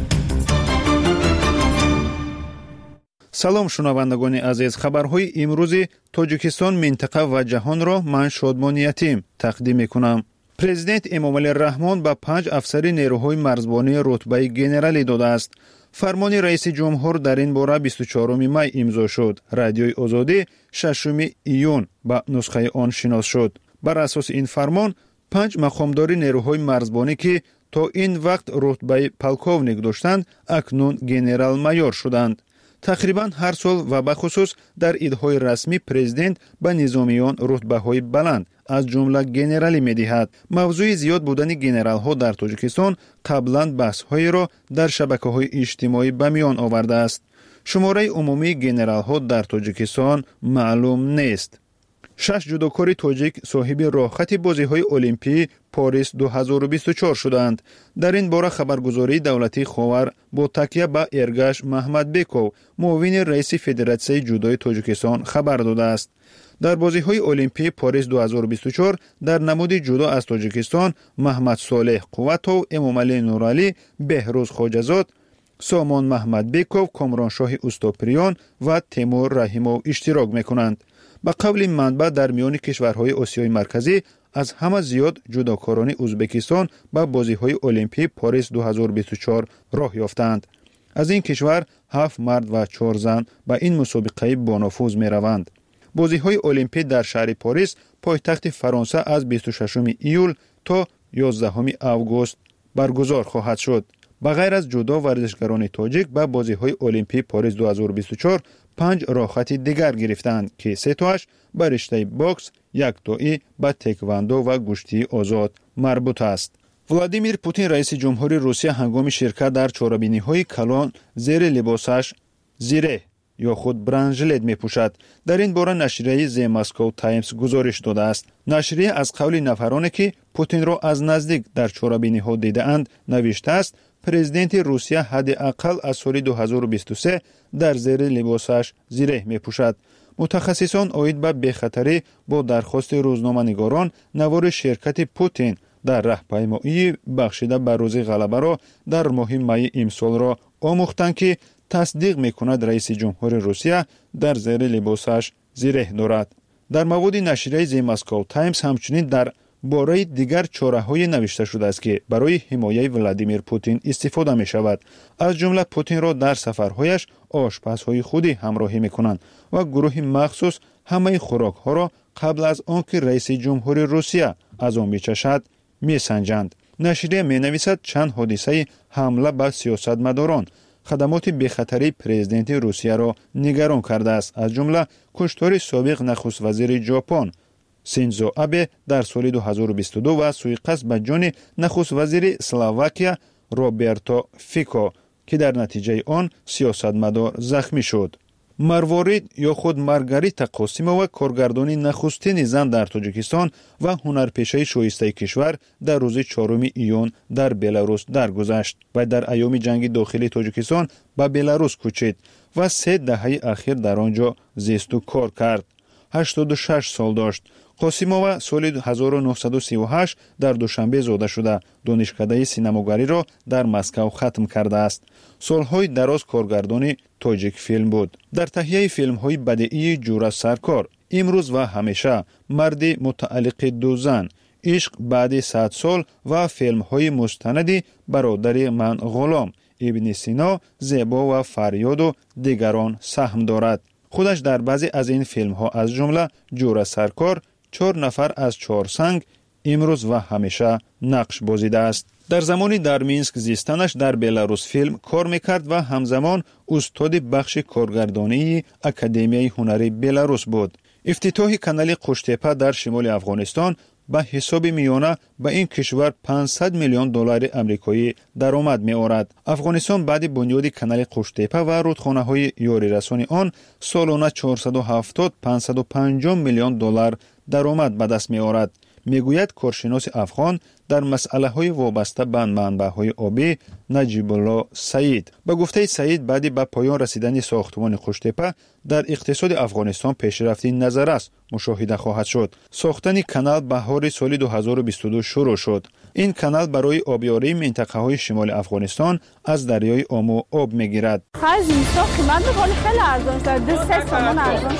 S20: салом шунавандагони азиз, хабарҳои имрӯзи тоҷикистон, минтақа ва ҷаҳонро ман Шодмон Ятим тақдим мекунам. Президент Эмомали Раҳмон ба панҷ афсари нерӯҳои марзбонӣ рутбаи генералӣ додааст. фармони раиси ҷумҳур дар ин бора бисту чорум май имзо шуд. Радиои Озодӣ шашум июн ба нусхаи он шинос шуд. бар асоси ин фармон панҷ мақомдори нерӯҳои марзбонӣ ки то ин вақт рутбаи полковник доштанд, акнун генерал-майор шуданд. тақрибан ҳар сол ва бахусус дар идҳои расмӣ президент ба низомиён рутбаҳои баланд аз ҷумла генералӣ медиҳад. мавзӯи зиёд будани генералҳо дар Тоҷикистон қаблан баҳсҳоеро дар шабакаҳои иҷтимоӣ ба миён овардааст. шумораи умумии генералҳо дар Тоҷикистон маълум нест. шаш ҷудокори тоҷик соҳиби роҳхати бозиҳои олимпии Порис ду ҳазору бисту чор шуданд. дар ин бора хабаргузории давлатии Ховар бо такя ба Эргаш Маҳмадбеков, муовини раиси Федератсияи ҷудои Тоҷикистон хабар додааст. дар бозиҳои олимпии Порис ду ҳазору бисту чор дар намуди ҷудо аз Тоҷикистон Маҳмад Солеҳ Қувватов, Эмомалӣ Нуралӣ, Беҳрӯз Хоҷазод, Сомон Маҳмадбеков, Комроншоҳи Устоприён ва Тимур Раҳимов иштирок мекунанд. ба қавли манбаъ дар миёни кишварҳои Осиёи Марказӣ аз ҳама зиёд ҷудокорони Узбекистон ба бозиҳои олимпии Порис ду ҳазору бисту чор роҳ ёфтанд. аз ин кишвар ҳафт мард ва чор зан ба ин мусобиқаи бонофуз мераванд. бозиҳои олимпӣ дар шаҳри Порис, пойтахти Фаронса, аз бисту шашум июл то ёздаҳум август баргузор хоҳад шуд. ба ғайр аз ҷудо, варзишгарони тоҷик ба бозиҳои олимпии Порис ду ҳазору бисту чор панҷ роҳхати дигар гирифтанд ки сетоаш ба риштаи бокс, яктоӣ ба теквандо ва гӯштии озод марбут аст. Владимир Путин, раиси ҷумҳури Русия, ҳангоми ширкат дар чорабиниҳои калон зери либосаш зиреҳ ё худ бранжилет мепӯшад. дар ин бора нашрияи The Moscow Times гузориш додааст. нашрия аз қавли нафароне ки Путинро аз наздик дар чорабиниҳо дидаанд навиштааст, президенти Русия ҳадди ақал аз соли ду ҳазору бисту се дар зери либосаш зиреҳ мепӯшад. мутахассисон оид ба бехатарӣ бо дархости рӯзноманигорон навори ширкати Путин дар раҳпаймоии бахшида ба рӯзи ғалабаро дар моҳи майи имсолро омӯхтанд ки тасдиқ мекунад раиси ҷумҳури Русия дар зери либосаш зиреҳ дорад. дар маводи нашрияи The Moscow Times ҳамчунин дар бораи дигар чораҳое навишта шудааст ки барои ҳимояи Владимир Путин истифода мешавад. аз ҷумла Путинро дар сафарҳояш ошпазҳои худи ҳамроҳӣ мекунанд ва гурӯҳи махсус ҳамаи хӯрокҳоро қабл аз он ки раиси ҷумҳури Русия аз он бичашад месанҷанд. нашрия менависад чанд ҳодисаи ҳамла ба сиёсатмадорон хадамоти бехатарии президенти Русияро нигарон кардааст, аз ҷумла куштори собиқ нахуствазири Ҷопон Синзо Абе дар соли ду ҳазору бисту ду ва суиқасд ба ҷони нахуствазири Словакия Роберто Фико ки дар натиҷаи он сиёсатмадор захмӣ шуд. марворид ё худ Маргарита Қосимова, коргардони нахустини зан дар Тоҷикистон ва ҳунарпешаи шоистаи кишвар, дар рӯзи чорум июн дар Беларус даргузашт. вай дар айёми ҷанги дохилии Тоҷикистон ба Беларус кӯчид ва се даҳаи ахир дар он ҷо зисту кор кард. ҳаштоду шаш сол дошт. Қосимова соли ҳазору нуҳсаду сиву ҳашт дар Душанбе зода шуда, донишкадаи синамогариро дар Москав хатм кардааст. солҳои дароз коргардони Тоҷик филм буд. дар таҳияи филмҳои бадеии Ҷура Саркор, Имрӯз ва ҳамеша, Марди мутааллиқи ду зан, عشق بعد صد سال و فیلم های مستند برادر من غلام، ابن سینا، زیبا و فریاد و دیگران سهم دارد. خودش در بعضی از این فیلم ها از جمله جور سرکار، چهار نفر از چهار سنگ، امروز و همیشه نقش بازیده است. در زمانی در مینسک زیستنش در بلاروس فیلم کار میکرد و همزمان استاد بخش کارگردانی اکادمیای هنری بلاروس بود. افتتاح کانال قوشتپه در شمال افغانستان به حساب میانه به این کشور پانصد میلیون دلار آمریکایی درآمد می‌آورد. افغانستان بعد بنیاد کانال قوشتپه و رودخانه‌های یاری رسانی آن سالانه چهارصد و هفتاد تا پانصد و پنجاه میلیون دلار درآمد به دست می‌آورد. میگوید کارشناس افغان در مسئله های وابسته به منبع های آبی نجیب الله سعید. به گفته سعید بعد به پایان رسیدن ساختمان قوشتپه در اقتصاد افغانستان پیشرفتی نظر است مشاهده خواهد شد. ساختن کانال بهار سال دو هزار و بیست و دو شروع شد. این کانال برای آبیاری منطقه های شمال افغانستان از دریای آمو آب میگیرد.
S8: خرج این ساخت قیمت می‌کنه خیلی ارزان شد. دو سه تومان ارزان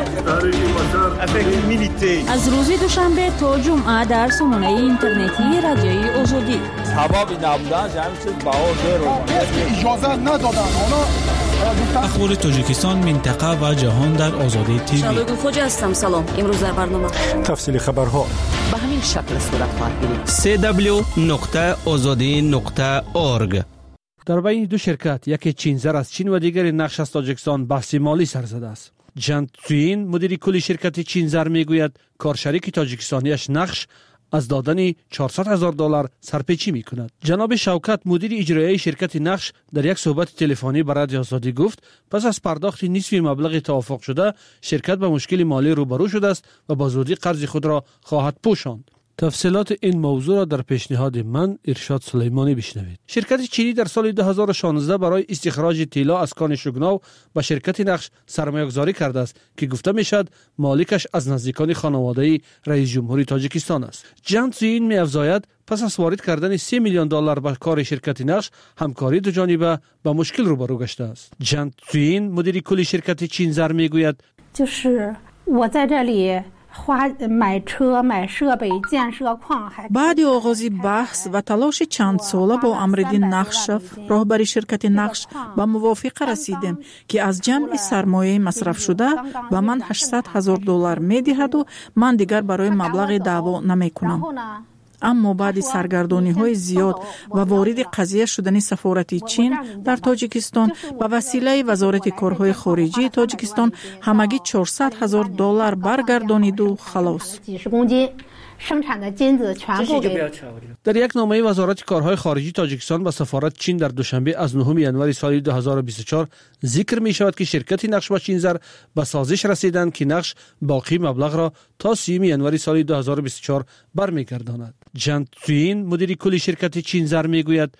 S8: شد.
S12: از روز دوشنبه تا جمعه در سامانه اینترنتی رادیوی آزادی.
S9: هوا نبودن جمع چیز بهار داره.
S10: اجازه ندادن.
S6: اخبار تاجیکستان، منطقه و جهان در آزادی تیوی.
S14: شبگون خوجا هستم. سلام. امروز در برنامه
S5: تفصیل خبرها
S14: به همین شکل صورت خواهد گرفت.
S7: سی دبلیو نقطه آزادی نقطه اورگ. در بین دو شرکت، یکی چینزر از چین و دیگری نقش از تاجیکستان، بحث مالی سر زده است. جان توین مدیر کلی شرکت چینزر میگوید کارشریک تاجیکستانیش نقش از دادن چهارصد هزار دلار سرپیچی می کند. جناب شوکت مدیر اجرایی شرکت نقش در یک صحبت تلفنی با رادیو آزادی گفت پس از پرداخت نصف مبلغ توافق شده شرکت به مشکل مالی روبرو شده است و با زودی قرض خود را خواهد پوشاند. تفصیلات این موضوع را در پیشنهاد من ارشاد سلیمانی بشنوید. شرکت چینی در سال دو هزار و شانزده برای استخراج طلا از کان شگناو با شرکت نقش سرمایه‌گذاری کرده است که گفته میشد مالکش از نزدیکان خانواده رئیس جمهوری تاجیکستان است. جان توین می‌افزاید پس از وارد کردن سه میلیون دلار به کار شرکت نقش همکاری دو جانبه با مشکل روبرو گشته است. جان توین مدیر کلی شرکت چینزر میگوید
S12: بعد آغاز بحث و تلاش چند ساله با امردین نقشف راهبری شرکت نقش به موافقه رسیدیم که از جمع سرمایه مصرف شده به من هشتصد هزار دلار میدهد و من دیگر برای مبلغ دعوا نمی کنم. اما بعد سرگردانی های زیاد و وارد قضیه شدن سفارت چین در تاجیکستان به وسیله وزارت کارهای خارجی تاجیکستان همگی چهارصد هزار دلار برگردانید و خلاص.
S7: در یک نامه وزارت کارهای خارجی تاجیکستان به سفارت چین در دوشنبه از نهم ژانویه سال دو هزار و بیست و چهار ذکر می شود که شرکت نقش و چینزر به سازش رسیدند که نقش باقی مبلغ را تا سوم ژانویه سال دو هزار و بیست و چهار برمیگرداند. جان توین مدیر کلی شرکت چینزر میگوید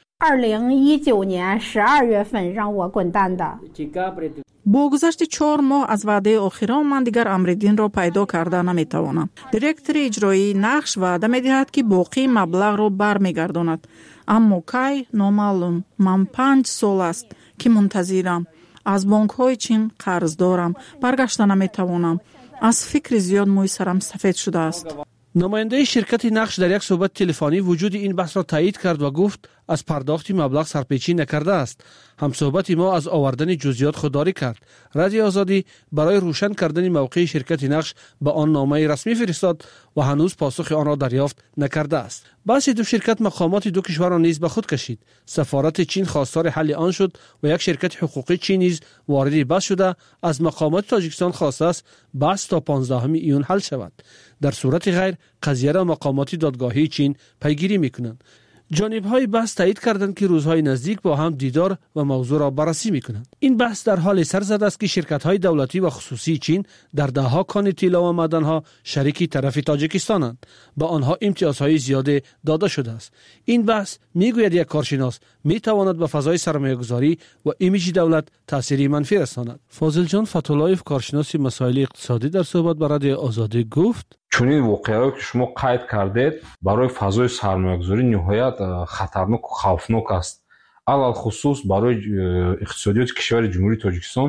S12: با گذشت چهار ماه از وعده آخران من دیگر امردین را پیدا کرده نمیتوانم. دیرکتر اجرایی نقش وعده میدهد که باقی مبلغ را برمیگرداند، اما کی نامعلوم. من پنج سال است که منتظرم. از بانک های چین قرض دارم، برگشته نمیتوانم. از فکر زیاد موی سرم سفید شده است.
S7: نماینده شرکت نقش در یک صحبت تلفنی وجود این بحث را تایید کرد و گفت از پرداخت مبلغ سرپیچی نکرده است. هم صحبت ما از آوردن جزئیات خودداری کرد. رادیو آزادی برای روشن کردن موقع شرکت نقش به آن نامه رسمی فرستاد و هنوز پاسخ آن را دریافت نکرده است. بحث دو شرکت مقامات دو کشور را نیز به خود کشید. سفارت چین خواستار حل آن شد و یک شرکت حقوقی چینی نیز وارد بحث شده از مقامات تاجیکستان خواسته است بحث تا پانزدهم ایون حل شود. در صورت غیر قضیه را مقامات دادگاهی چین پیگیری میکنند. جانب‌های بحث تایید کردند که روزهای نزدیک با هم دیدار و موضوع را بررسی می‌کنند. این بحث در حال سر زده است که شرکت‌های دولتی و خصوصی چین در ده‌ها کان طلا و معدن‌ها شریک طرف تاجیکستانند. با آنها امتیازهای زیاده داده شده است. این بحث میگوید یک کارشناس میتواند به فضای سرمایه‌گذاری و ایمیج دولت تأثیری منفی رساند. فاضل جان فتولایف کارشناس مسائل اقتصادی در صحبت با رادیو آزادی گفت
S11: چون این واقعیتی که شما قید کردید برای فضای سرمایه‌گذاری نهایت خطرناک و خوفناک است. علل خصوص برای اقتصادیات کشور جمهوری تاجیکستان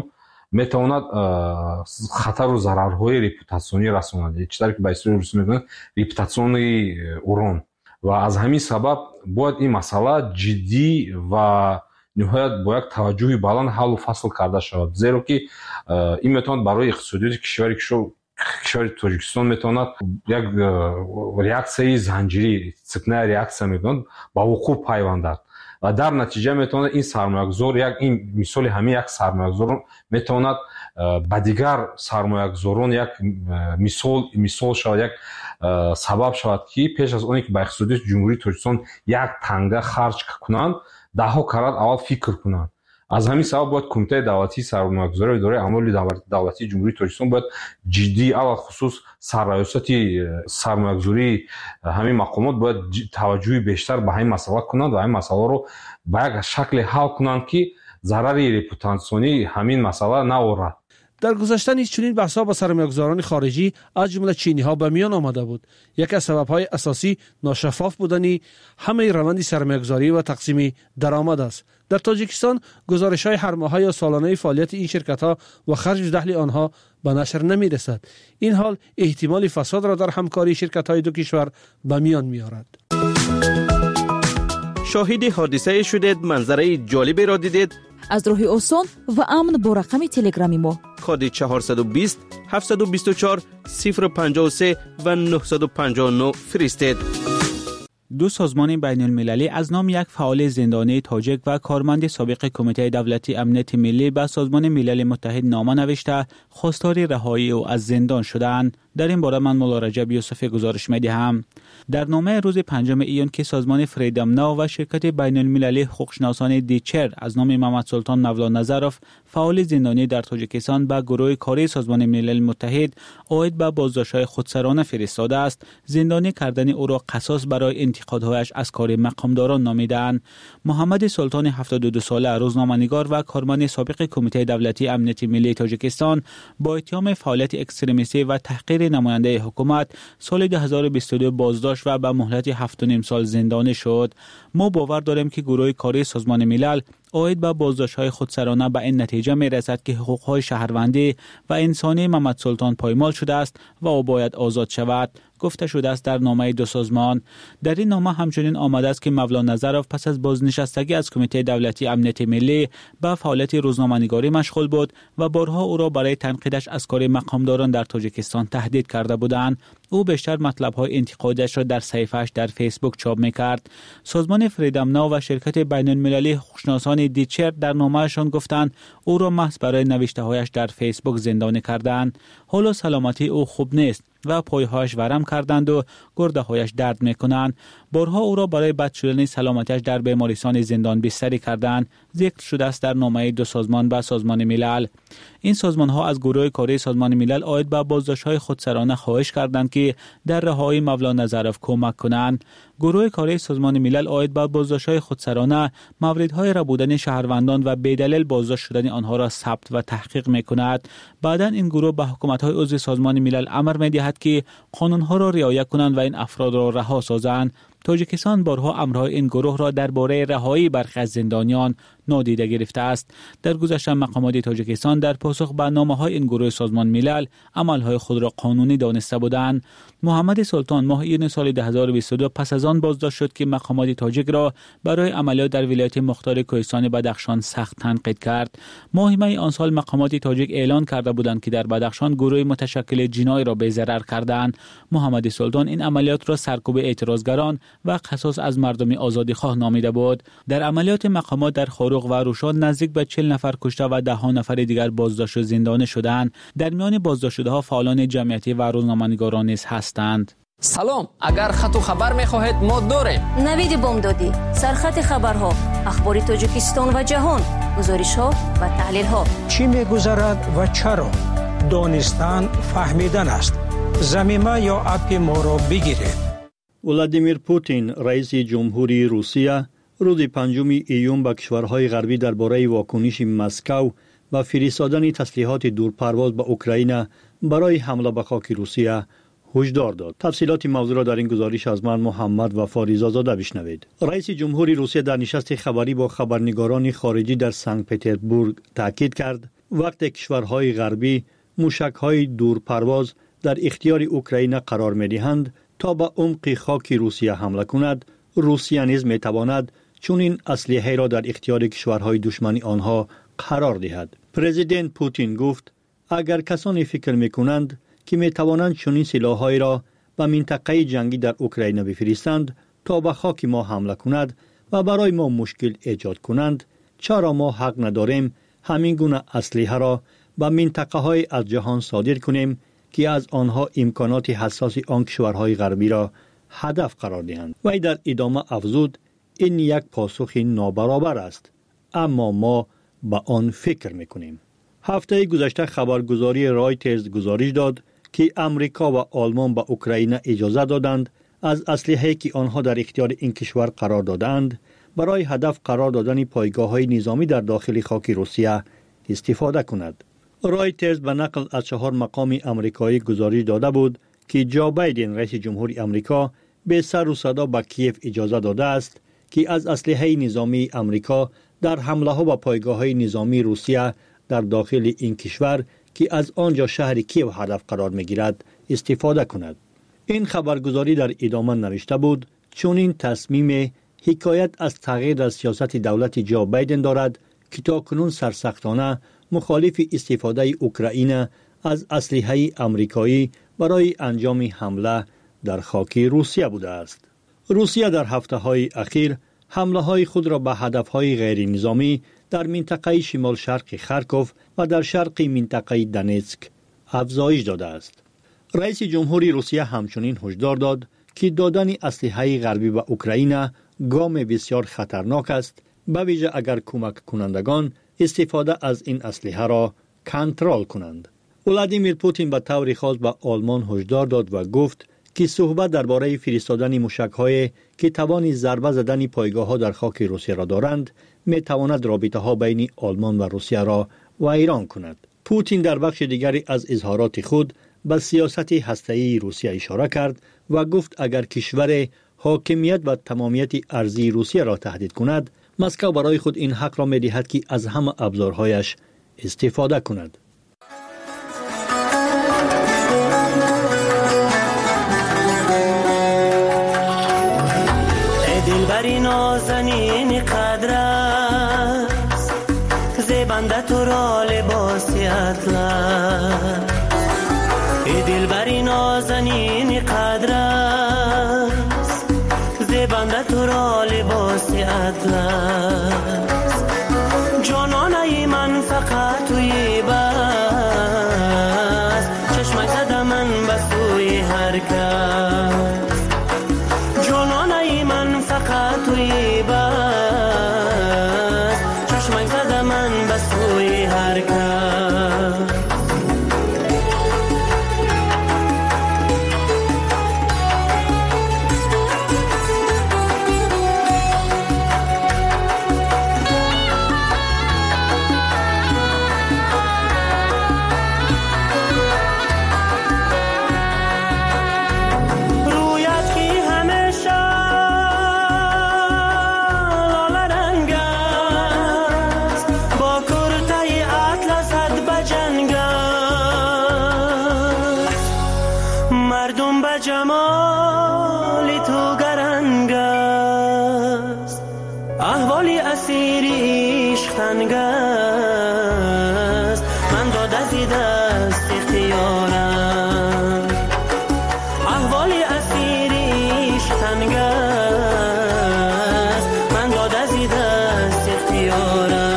S11: метавонад хатару зарарҳои репутатсионӣ расонад, чизтар ки ба истори русӣ мегӯянд репутатсиони урон. ва аз ҳамин сабаб бояд ин масъала ҷиддӣ ва ниҳоят бо як таваҷҷӯҳи баланд ҳаллу фасл карда шавад, зеро ки ин метавонад барои иқтисодиёти кишвари кишвари Тоҷикистон метавонад як реаксияи занҷирӣ, цепная реаксия метавонад ба вуқӯъ пайвандад ва дар натиҷа метавонад ин сармоягузор як ин мисоли ҳамин як сармоягузор метавонад ба дигар сармоягузорон як мисол мисол шавад, як сабаб шавад ки пеш аз оне ки ба иқтисодиёти ҷумҳурии Тоҷикистон як танга харҷ кунанд, даҳҳо карат аввал фикр кунанд. аз ҳамин сабаб бояд кумитаи давлатии сармоягузорӣ ва идораи аъмоли давлатии ҷумҳурии Тоҷикистон бояд ҷиддӣ алахусус сарраёсати сармоягузории ҳамин мақомот бояд таваҷҷӯҳи бештар ба ҳамин масъала кунанд ва ҳамин масъаларо ба як шакле ҳал кунанд ки зарари репутатсионӣ ҳамин масъала наорад.
S7: در گذشته نیز چنین بحث‌ها با سرمایه‌گذاران خارجی از جمله چینی‌ها به میان آمده بود. یکی از سبب‌های اساسی ناشفاف بودن همه روند سرمایه‌گذاری و تقسیم درآمد است. در تاجیکستان گزارش‌های هر ماهه یا سالانه فعالیت این شرکت‌ها و خرج دخل آنها به نشر نمی‌رسد. این حال احتمال فساد را در همکاری شرکت‌های دو کشور به میان می‌آورد. شاهد حادثه شدید، منظره جالبی را دیدید.
S10: از راه آسان و امن با رقم تلگرامی ما
S7: کد چهارصد و بیست هفتصد و بیست و چهار صفر پنجاه و سه و نهصد و پنجاه و نه فرستید.
S6: دو سازمان بین المللی از نام یک فعال زندانی تاجیک و کارمند سابق کمیته دولتی امنیت ملی به سازمان ملل متحد نامه نوشته خواستار رهایی او از زندان شدند. در این باره من مولا رجب یوسفی گزارش می‌دهم. در نامه روز پنجم ایون که سازمان فریدم ناو و شرکت بین المللی حقوقشناسان دیچر از نام محمد سلطان مولا نظرف فعال زندانی در تاجیکستان به گروه کاری سازمان ملل متحد عاید به بازداشت‌های خودسرانه فرستاده است، زندانی کردن او را قصاص برای انتقادهایش از کار مقامداران نامیدند. محمد سلطان هفتاد و دو ساله روزنامه‌نگار و کارمند سابق کمیته دولتی امنیت ملی تاجیکستان با اتهام فعالیت اکستریمیستی و تحقیر نماینده حکومت سال دو هزار و بیست و دو بازداشت و به مهلت هفت و نیم سال زندانی شد. ما باور داریم که گروه کاری سازمان ملل عاید به بازداشت‌های خودسرانه به این نتیجه می‌رسد که حقوق‌های شهروندی و انسانی محمد سلطان پایمال شده است و او باید آزاد شود، گفته شده است در نامه دو سازمان. در این نامه همچنین آمده است که مولا نظرف پس از بازنشستگی از کمیته دولتی امنیت ملی به فعالیت روزنامه‌نگاری مشغول بود و بارها او را برای تنقیدش از کار مقامداران در تاجیکستان تهدید کرده بودند. او بیشتر مطلب‌های انتقادش را در صفحه‌اش در فیسبوک چاپ می‌کرد. سازمان فریدم ناو و شرکت بین المللی حقوقشناسان دیچر در نامه‌شان گفتند او را محض برای نوشته‌هایش در فیسبوک زندانی کردند. حالا سلامتی او خوب نیست و پایهایش ورم کردند و گرده هایش درد میکنند. بارها او را برای بد شدن سلامتیش در بیمارستان زندان بستری کردند. ذکر شده است در نامه دو سازمان به سازمان ملل. این سازمان ها از گروه کاری سازمان ملل عاید به بازداشت‌های خودسرانه خواهش کردند که در رهایی مولا نظرف کمک کنند. گروه کاری سازمان ملل عاید به بازداشت‌های خودسرانه موردهای ربودن شهروندان و بدلیل بازداشت شدن آنها را ثبت و تحقیق میکند. بعداً این گروه به حکومت‌های عضو سازمان ملل امر می‌دهد که قانون‌ها را رعایت کنند و این افراد را رها سازند. تاجیکستان بارها امرهای این گروه را درباره رهایی برخی از زندانیان نادیده گرفته است. در گذشته مقامات تاجیکستان در پاسخ به نامه‌های این گروه سازمان ملل عملهای خود را قانونی دانسته بودند. محمد سلطان ماه ایون سال دو هزار و بیست و دو پس از آن بازداشت شد که مقامات تاجیک را برای عملیات در ولایت مختار کوهستان بدخشان سخت تنقید کرد. ماه می آن سال مقامات تاجیک اعلان کرده بودند که در بدخشان گروه متشکل جنایی را به ضرر کردند. محمد سلطان این عملیات را سرکوب اعتراضگران و قصاص از مردم آزادیخواه نامیده بود. در عملیات مقامات در خاروق و روشان نزدیک به چهل نفر کشته و ده ها نفر دیگر بازداشت و زندانی شدند. در میان بازداشت شده ها فعالان جمعیتی و روزنامه‌نگاران نیز هستند.
S13: سلام، اگر خط و خبر می‌خواهید ما داریم.
S14: نوید بامدادی، سرخط خبرها، اخبار تاجیکستان و جهان، گزارش‌ها و تحلیل‌ها.
S15: چی می‌گذرد و چرا؟ دانستن فهمیدن است. زمینه یا اپ ما را بگیرید.
S16: ولادیمیر پوتین رئیس جمهوری روسیه روز پنجم ایون به کشورهای غربی درباره واکنش مسکو و فرستادن تسلیحات دورپرواز به اوکراین برای حمله به خاک روسیه هشدار داد. تفصیلات موضوع را در این گزارش از من محمد و فاریزاده بشنوید. رئیس جمهوری روسیه در نشست خبری با خبرنگاران خارجی در سنت پترزبورگ تاکید کرد وقت کشورهای غربی موشک‌های دورپرواز در اختیار اوکراین قرار می‌دهند تا به عمق خاک روسیه حمله کند، روسیه نیز می‌تواند چون این اسلحه را در اختیار کشورهای دشمنی آنها قرار دهد. پرزیدنت پوتین گفت اگر کسانی فکر می‌کنند که می‌توانند چنین سلاح‌هایی را به منطقه جنگی در اوکراین بفرستند تا به خاک ما حمله کند و برای ما مشکل ایجاد کنند، چرا ما حق نداریم همین گونه اسلحه را به منطقه های از جهان صادر کنیم که از آنها امکانات حساس آن کشورهای غربی را هدف قرار دهند؟ و در ادامه افزود این یک پاسخ نابرابر است، اما ما به آن فکر میکنیم. هفته گذشته خبرگزاری رایترز گزارش داد که امریکا و آلمان به اوکراین اجازه دادند از اسلحه‌ای که آنها در اختیار این کشور قرار دادند برای هدف قرار دادن پایگاه‌های نظامی در داخل خاک روسیه استفاده کند. رایترز به نقل از چهار مقام آمریکایی گزارش داده بود که جو بایدن رئیس جمهوری آمریکا به سر و صدا به کیف اجازه داده است که از اسلحه نظامی آمریکا در حمله ها به پایگاه‌های نظامی روسیه در داخل این کشور که از آنجا شهر کیف هدف قرار می‌گیرد استفاده کند. این خبرگزاری در ادامه نوشته بود چون این تصمیم حکایت از تغییر در سیاست دولت جو بایدن دارد که تاکنون سرسختانه مخالف استفاده اوکراین از اسلحه آمریکایی برای انجام حمله در خاک روسیه بوده است. روسیه در هفته‌های اخیر حمله‌های خود را به هدف‌های غیر نظامی در منطقه شمال شرق خارکوف و در شرق منطقه دونتسک افزایش داده است. رئیس جمهوری روسیه همچنین هشدار داد که دادن اسلحه غربی به اوکراین گام بسیار خطرناک است، به ویژه اگر کمک کنندگان استفاده از این اسلحه را کنترل کنند. ولادیمیر پوتین به طور خاص به آلمان هشدار داد و گفت که صحبت درباره فرستادن موشک‌های که توان ضربه زدن پایگاه‌ها در خاک روسیه را دارند، می‌تواند رابطه‌ها بین آلمان و روسیه را ویران کند. پوتین در بخش دیگری از اظهارات خود به سیاست هسته‌ای روسیه اشاره کرد و گفت اگر کشور حاکمیت و تمامیت ارضی روسیه را تهدید کند، مسکو برای خود این حق را می‌دهد که از همه ابزارهایش استفاده کند.
S1: دلبری نازنین قدر است، زیبنده تو را لباسی اطلس. ای دلبری نازنین قدر است، زیبنده تو را لباسی اطلس. جانانه من فقط توی بس، چشمک زده من به سوی هر کس. جانانه من فقط توی بس، چشمک زده من به سوی هر کس. جمال تو گرنگ است، احوالی اسیری عشق تنگ است. من داده زی دست اختیارم، احوالی اسیری عشق تنگ است. من داده زی دست اختیارم.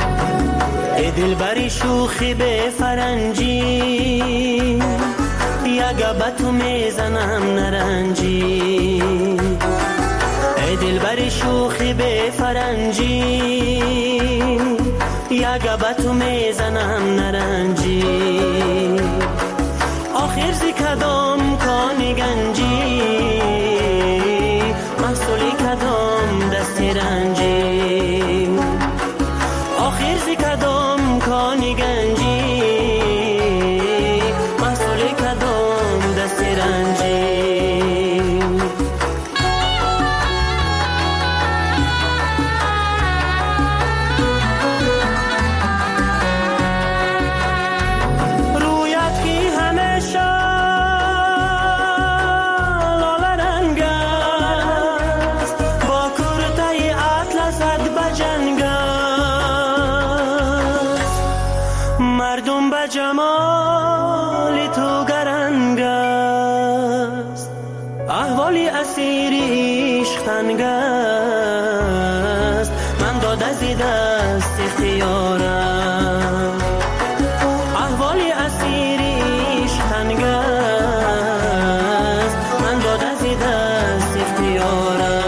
S1: دلبری شوخی به فرنجی، یگه به تو میزنم نرنجی، ای دلبر شوخی به فرنجی، یگه به تو میزنم نرنجی، آخر زی کدام کانی گنجی، محصولی کدام دستی رنجی، آخر زی کدام کانی گنجی، محصولی کدام دستی رنجی. جمالی تو گرنگ است، احوالی اسیری عشق تنگ است، من داد از دست اختیارم، احوالی اسیری عشق تنگ است، من داد از دست اختیارم.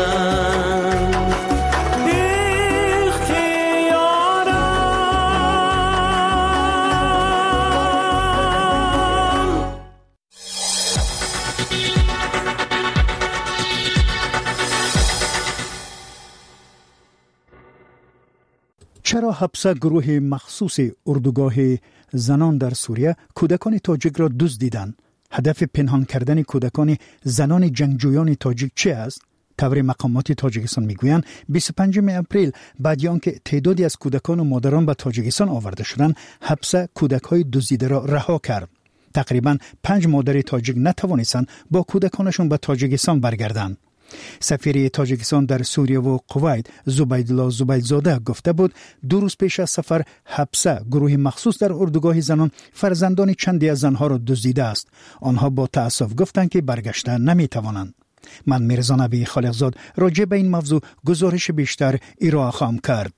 S18: چرا حبس گروه مخصوص اردوگاه زنان در سوریه کودکان تاجیک را دزدیدند؟ هدف پنهان کردن کودکان زنان جنگجویان تاجیک چه است؟ خبر مقامات تاجیکستان میگویند بیست و پنجم اپریل بعد از آنکه تعدادی از کودکان و مادران به تاجیکستان آورده شدند، حبس کودک‌های دزدیده را رها کرد. تقریباً پنج مادر تاجیک نتوانستند با کودکانشون به تاجیکستان برگردند. سفیر تاجیکستان در سوریه و کویت زبیدالله زبیدزاده گفته بود دو روز پیش از سفر حبس گروه مخصوص در اردوگاه زنان فرزندان چندی از زنها را دزدیده است. آنها با تأسف گفتند که برگشته نمیتوانند. من میرزا نبی خالقزاد راجع به این موضوع گزارش بیشتر ارائه خواهم کرد.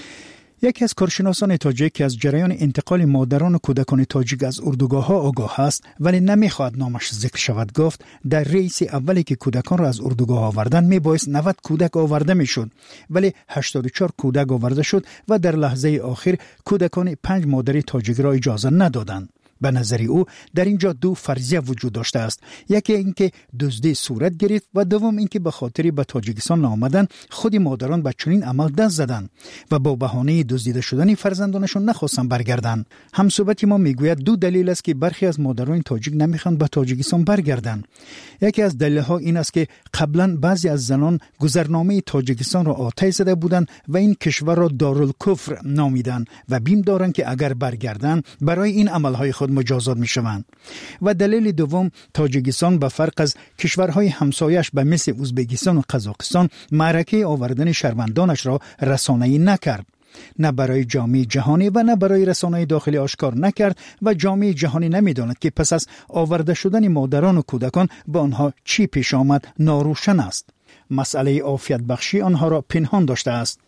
S18: یکی از کارشناسان تاجیک که از جریان انتقال مادران و کودکان تاجیک از اردوگاه ها آگاه است ولی نمیخواد نامش ذکر شود گفت در ریس اولی که کودکان را از اردوگاه آوردن میبایست نود کودک آورده میشد، ولی هشتاد و چهار کودک آورده شد و در لحظه آخر کودکان پنج مادر تاجیک را اجازه ندادند. به نظر او در اینجا دو فرضیه وجود داشته است، یکی اینکه دزدی صورت گرفت و دوم اینکه به خاطر به تاجیکستان آمدن خود مادران به چنین عمل دست زدند و با بهانه دزدیده شدن فرزندانشون نخواستن برگردند. همصحبت ما میگوید دو دلیل است که برخی از مادران تاجیک نمیخوان به تاجیکستان برگردند. یکی از دلایل‌ها این است که قبلا بعضی از زنان گذرنامه تاجیکستان را آتش زده بودند و این کشور را دارالکفر نامیدند و بیم دارند که اگر برگردند برای این عملهای خود مجازات میشوند. و دلیل دوم، تاجیکستان به فرق از کشورهای همسایش به مثل ازبکستان و قزاقستان معرکه آوردن شهروندانش را رسانه‌ای نکرد. نه برای جامعه جهانی و نه برای رسانه‌های داخلی آشکار نکرد و جامعه جهانی نمیداند که پس از آورده شدن مادران و کودکان به آنها چی پیش آمد ناروشن است. مسئله عافیت بخشی آنها را پنهان داشته است.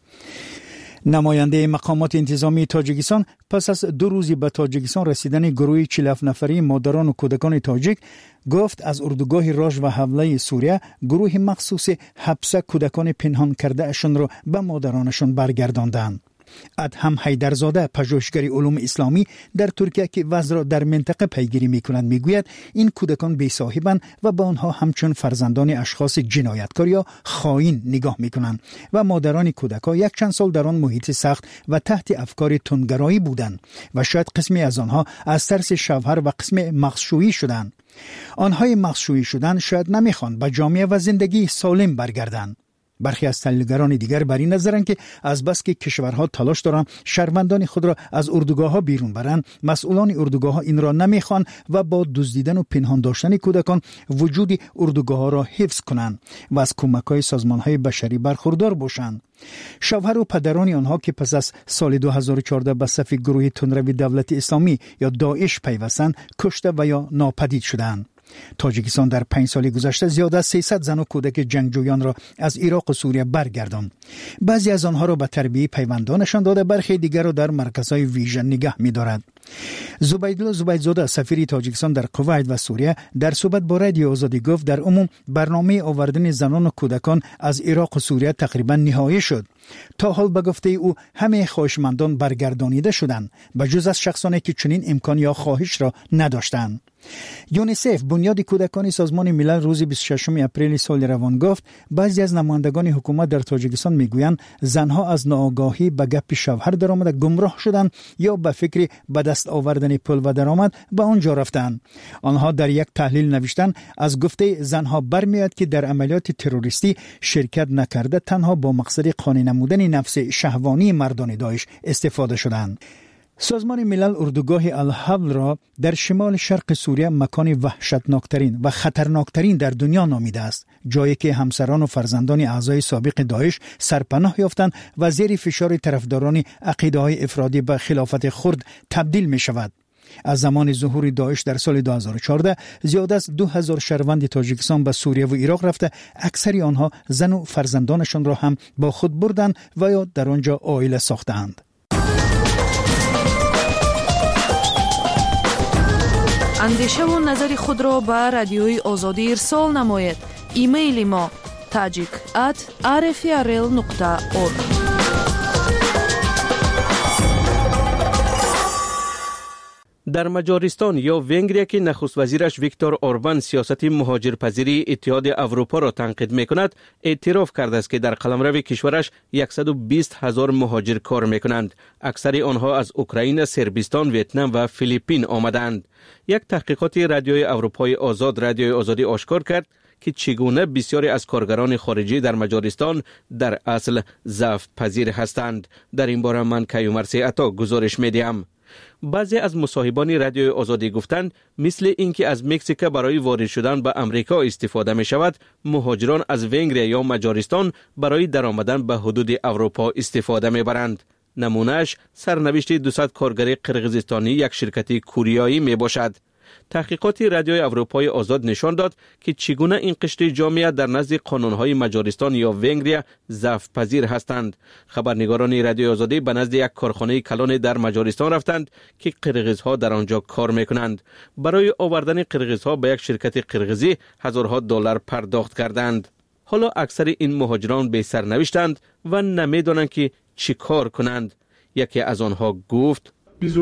S18: نماینده مقامات انتظامی تاجیکستان پس از دو روزی به تاجیکستان رسیدن گروه چهل و هفت نفری مادران و کودکان تاجیک گفت از اردوگاه راژ و حوله سوریه گروه مخصوص حبس کودکان پنهان کرده اشون را به مادرانشون برگرداندند. ادهم حیدرزاده پژوهشگر علوم اسلامی در ترکیه که وضع را در منطقه پیگیری می‌کند میگوید این کودکان بی‌صاحبند و به آنها همچون فرزندان اشخاص جنایتکار یا خائن نگاه می‌کنند و مادران کودکان یک چند سال در آن محیط سخت و تحت افکار تندگرایی بودند و شاید قسمی از آنها از ترس شوهر و قسم مغزشویی شدند. آنهای مغزشویی شدن شاید نمی‌خوان به جامعه و زندگی سالم برگردند. برخی از تحلیلگران دیگر بر این نظرند که از بس که کشورها تلاش دارند شهروندان خود را از اردوگاه‌ها بیرون برند، مسئولان اردوگاه‌ها این را نمی‌خوان و با دزدیدن و پنهان داشتن کودکان وجود اردوگاه‌ها را حفظ کنند و از کمک‌های سازمان‌های بشری برخوردار باشند. شوهر و پدران آنها که پس از سال دو هزار و چهارده به صف گروه تندروی دولت اسلامی یا داعش پیوستند، کشته و یا ناپدید شدند. تاجیکستان در پنج سال گذشته زیاد از سیصد زن و کودک جنگجویان را از عراق و سوریه برگرداند. بعضی از آنها را به تربیت پیوندانشان داده، برخی دیگر را در مرکزهای ویژه نگه می‌دارد. زبیدالله زبیدزاده سفیر تاجیکستان در کویت و سوریه در صحبت با رادیو آزادی گفت در عموم برنامه آوردن زنان و کودکان از عراق و سوریه تقریبا نهایی شد. تا حال به گفته او همه خواهشمندان برگردانیده شدند به جز از شخصانی که چنین امکان یا خواهش را نداشتند. یونیسف بنیاد کودکان سازمان ملل روز بیست و ششم اپریل سال روان گفت بعضی از نمایندگان حکومت در تاجیکستان میگویند زنها از ناآگاهی به گپ شوهر درآمده گمراه شدند یا به فکر به دست آوردن پول و درآمد به آنجا رفتند. آنها در یک تحلیل نوشتند از گفته زنها برمیاد که در عملیات تروریستی شرکت نکرده تنها با مقصد قانع نمودن نفس شهوانی مردان داعش استفاده شدند. سازمان ملل اردوگاه الحبل را در شمال شرق سوریه مکان وحشتناکترین و خطرناکترین در دنیا نامیده است، جایی که همسران و فرزندان اعضای سابق داعش سرپناه یافتند و زیر فشار طرفداران عقیده‌های افراطی به خلافت خرد تبدیل می شود. از زمان ظهور داعش در سال دو هزار و چهارده زیاد از دو هزار شهروند تاجیکستان به سوریه و عراق رفته، اکثری آنها زن و فرزندانشان را هم با خود بردند و یا در آنجا عائله ساختند.
S19: اندیشه و نظر خود را به رادیوی آزادی ارسال نمایید. ایمیل ما تاجیک ات آر اف ای ار ال نقطه اورگ.
S7: در مجارستان یا ونگریا که نخست وزیرش ویکتور اوربان سیاست مهاجرپذیری اتحاد اروپا را تنقید میکند، اعتراف کرده است که در قلمرو کشورش صد و بیست هزار مهاجر کار میکنند. اکثر آنها از اوکراین، صربستان، ویتنام و فیلیپین آمدند. یک تحقیقات رادیوی اروپای آزاد رادیوی آزادی آشکار کرد که چگونه بسیاری از کارگران خارجی در مجارستان در اصل ضعف پذیر هستند. در این باره من کیومرثی عطا گزارش میدیم. بعضی از مصاحبان رادیوی آزادی گفتند مثل اینکه از مکزیک برای وارد شدن به امریکا استفاده می شود، مهاجران از ونگریا یا مجارستان برای درآمدن به حدود اروپا استفاده می برند. نمونهش سرنوشت دویست کارگر قرقیزستانی یک شرکت کوریایی می باشد. تحقیقات رادیوی اروپای آزاد نشان داد که چگونه این قشر جامعه در نزد قانونهای مجارستان یا ونگریا ضعف پذیر هستند. خبرنگاران رادیوی آزادی به نزد یک کارخانه کلان در مجارستان رفتند که قرقیزها در آنجا کار میکنند. برای آوردن قرقیزها به یک شرکت قرقیزی هزارها دلار پرداخت کردند. حالا اکثر این مهاجران بی سرنوشتند و نمیدانند که چی کار کنند. یکی از آنها گفت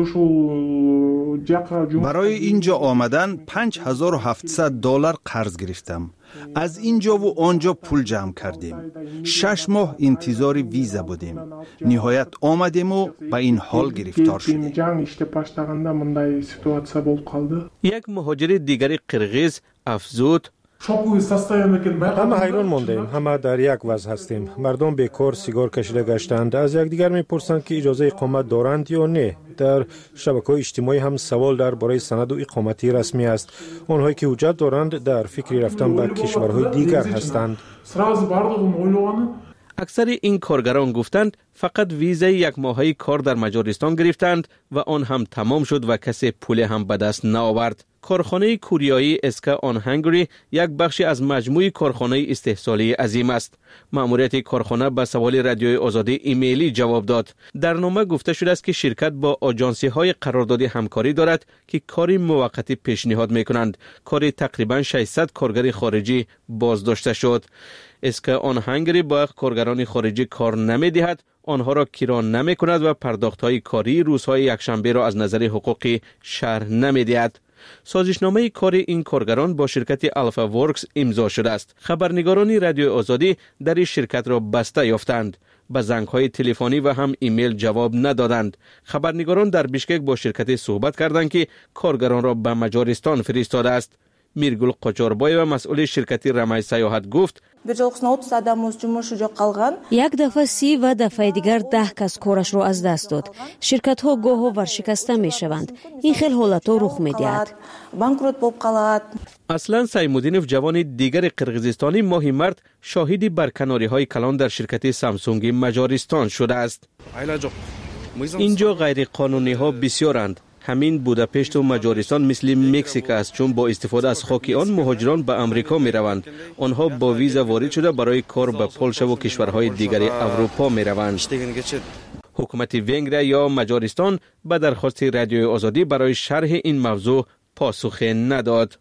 S20: برای اینجا آمدن پنج هزار و هفتصد دلار قرض گرفتم. از اینجا و آنجا پول جمع کردیم. شش ماه انتظار ویزا بودیم. نهایت آمدیم و به این حال گرفتار شدیم.
S7: یک مهاجر دیگر قرقیز افزود
S5: همه حیران ماندیم، همه در یک وضع هستیم. مردم بیکار سیگار کشیده گشتند. از یکدیگر میپرسند که اجازه اقامت دارند یا نه. در شبکه‌های اجتماعی هم سوال درباره سند و اقامتی رسمی است. آنهایی که حجت دارند در فکر رفتن به کشورهای دیگر هستند.
S7: اکثر این کارگران گفتند فقط ویزای یک ماهه کار در مجارستان گرفتند و آن هم تمام شد و کسی پول هم به دست نآورد. کارخانه کوریایی اسکا آن هنگری یک بخشی از مجموعه کارخانه استحصالی عظیم است. مأموریت کارخانه به سوال رادیوی آزادی ایمیلی جواب داد. در نامه گفته شده است که شرکت با آژانسی های قراردادی همکاری دارد که کاری موقتی پیشنهاد میکنند. کاری تقریبا ششصد کارگر خارجی بازداشته شد. اسکا آن هنگری با کارگران خارجی کار نمیدهد، آنها را کرا نمی کند و پرداخت های کاری روزهای یکشنبه را از نظر حقوقی شرح نمی دهد. سازشنامه کار این کارگران با شرکت الفا ورکس امضا شده است. خبرنگاران رادیو آزادی در این شرکت را بسته یافتند. به زنگ‌های تلفنی و هم ایمیل جواب ندادند. خبرنگاران در بیشکک با شرکت صحبت کردند که کارگران را به مجارستان فرستاده است. میرگل قاچاربایو مسئول شرکت رمای سیاحت گفت
S14: یک دفعه سی و دفعه دیگر ده کس کارش را از دست داد. شرکت ها گاه و ورشکسته می شوند. این خیلی حالت ها رخ می دهد.
S7: اصلا سیمودینوف جوان دیگر قرقیزستانی ماهی مرد شاهدی برکناری های کلان در شرکت سامسونگ مجارستان شده است. اینجا غیر قانونی ها بسیارند. همین بوداپشت و مجارستان مثل مکزیک است، چون با استفاده از خاک آن مهاجران به امریکا می روند. آنها با ویزا وارد شده برای کار به پولش و کشورهای دیگر اروپا می روند. حکومت ونگریا یا مجارستان به درخواست رادیوی آزادی برای شرح این موضوع پاسخ نداد.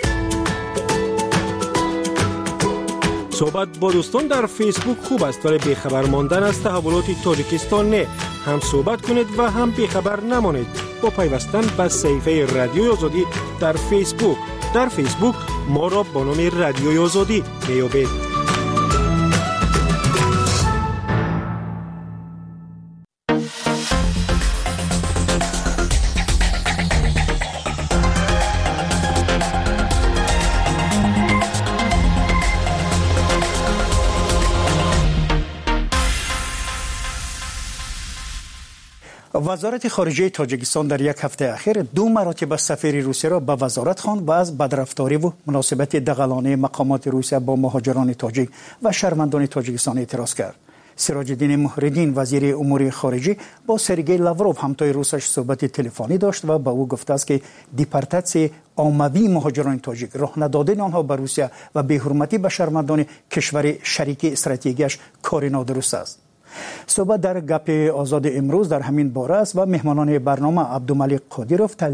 S5: صحبت با دوستان در فیسبوک خوب است ولی بیخبر ماندن از تحولات تاجیکستان نه. هم صحبت کنید و هم بیخبر نمانید با پیوستن به صفحه رادیوی آزادی در فیسبوک. در فیسبوک ما را با نام رادیوی آزادی میابید.
S18: وزارت خارجه تاجیکستان در یک هفته اخیر دو مراتب سفیر روسیه را به وزارت خواند و از بدرفتاری و مناسبت دغلانه مقامات روسیه با مهاجران تاجیک و شهروندان تاجیکستان اعتراض کرد. سراج الدین محردین وزیر امور خارجه با سرگئی لاوروف همتای روسش صحبت تلفنی داشت و به او گفته است که دیپارتاسیون عمومی مهاجران تاجیک راه ندادن آنها به روسیه و بی‌حرمتی به شهروندان کشور شریک استراتژیکش کار نادرست است. صحبت در گپ آزاد امروز در همین باره است و مهمانان برنامه عبدالملک قادیروف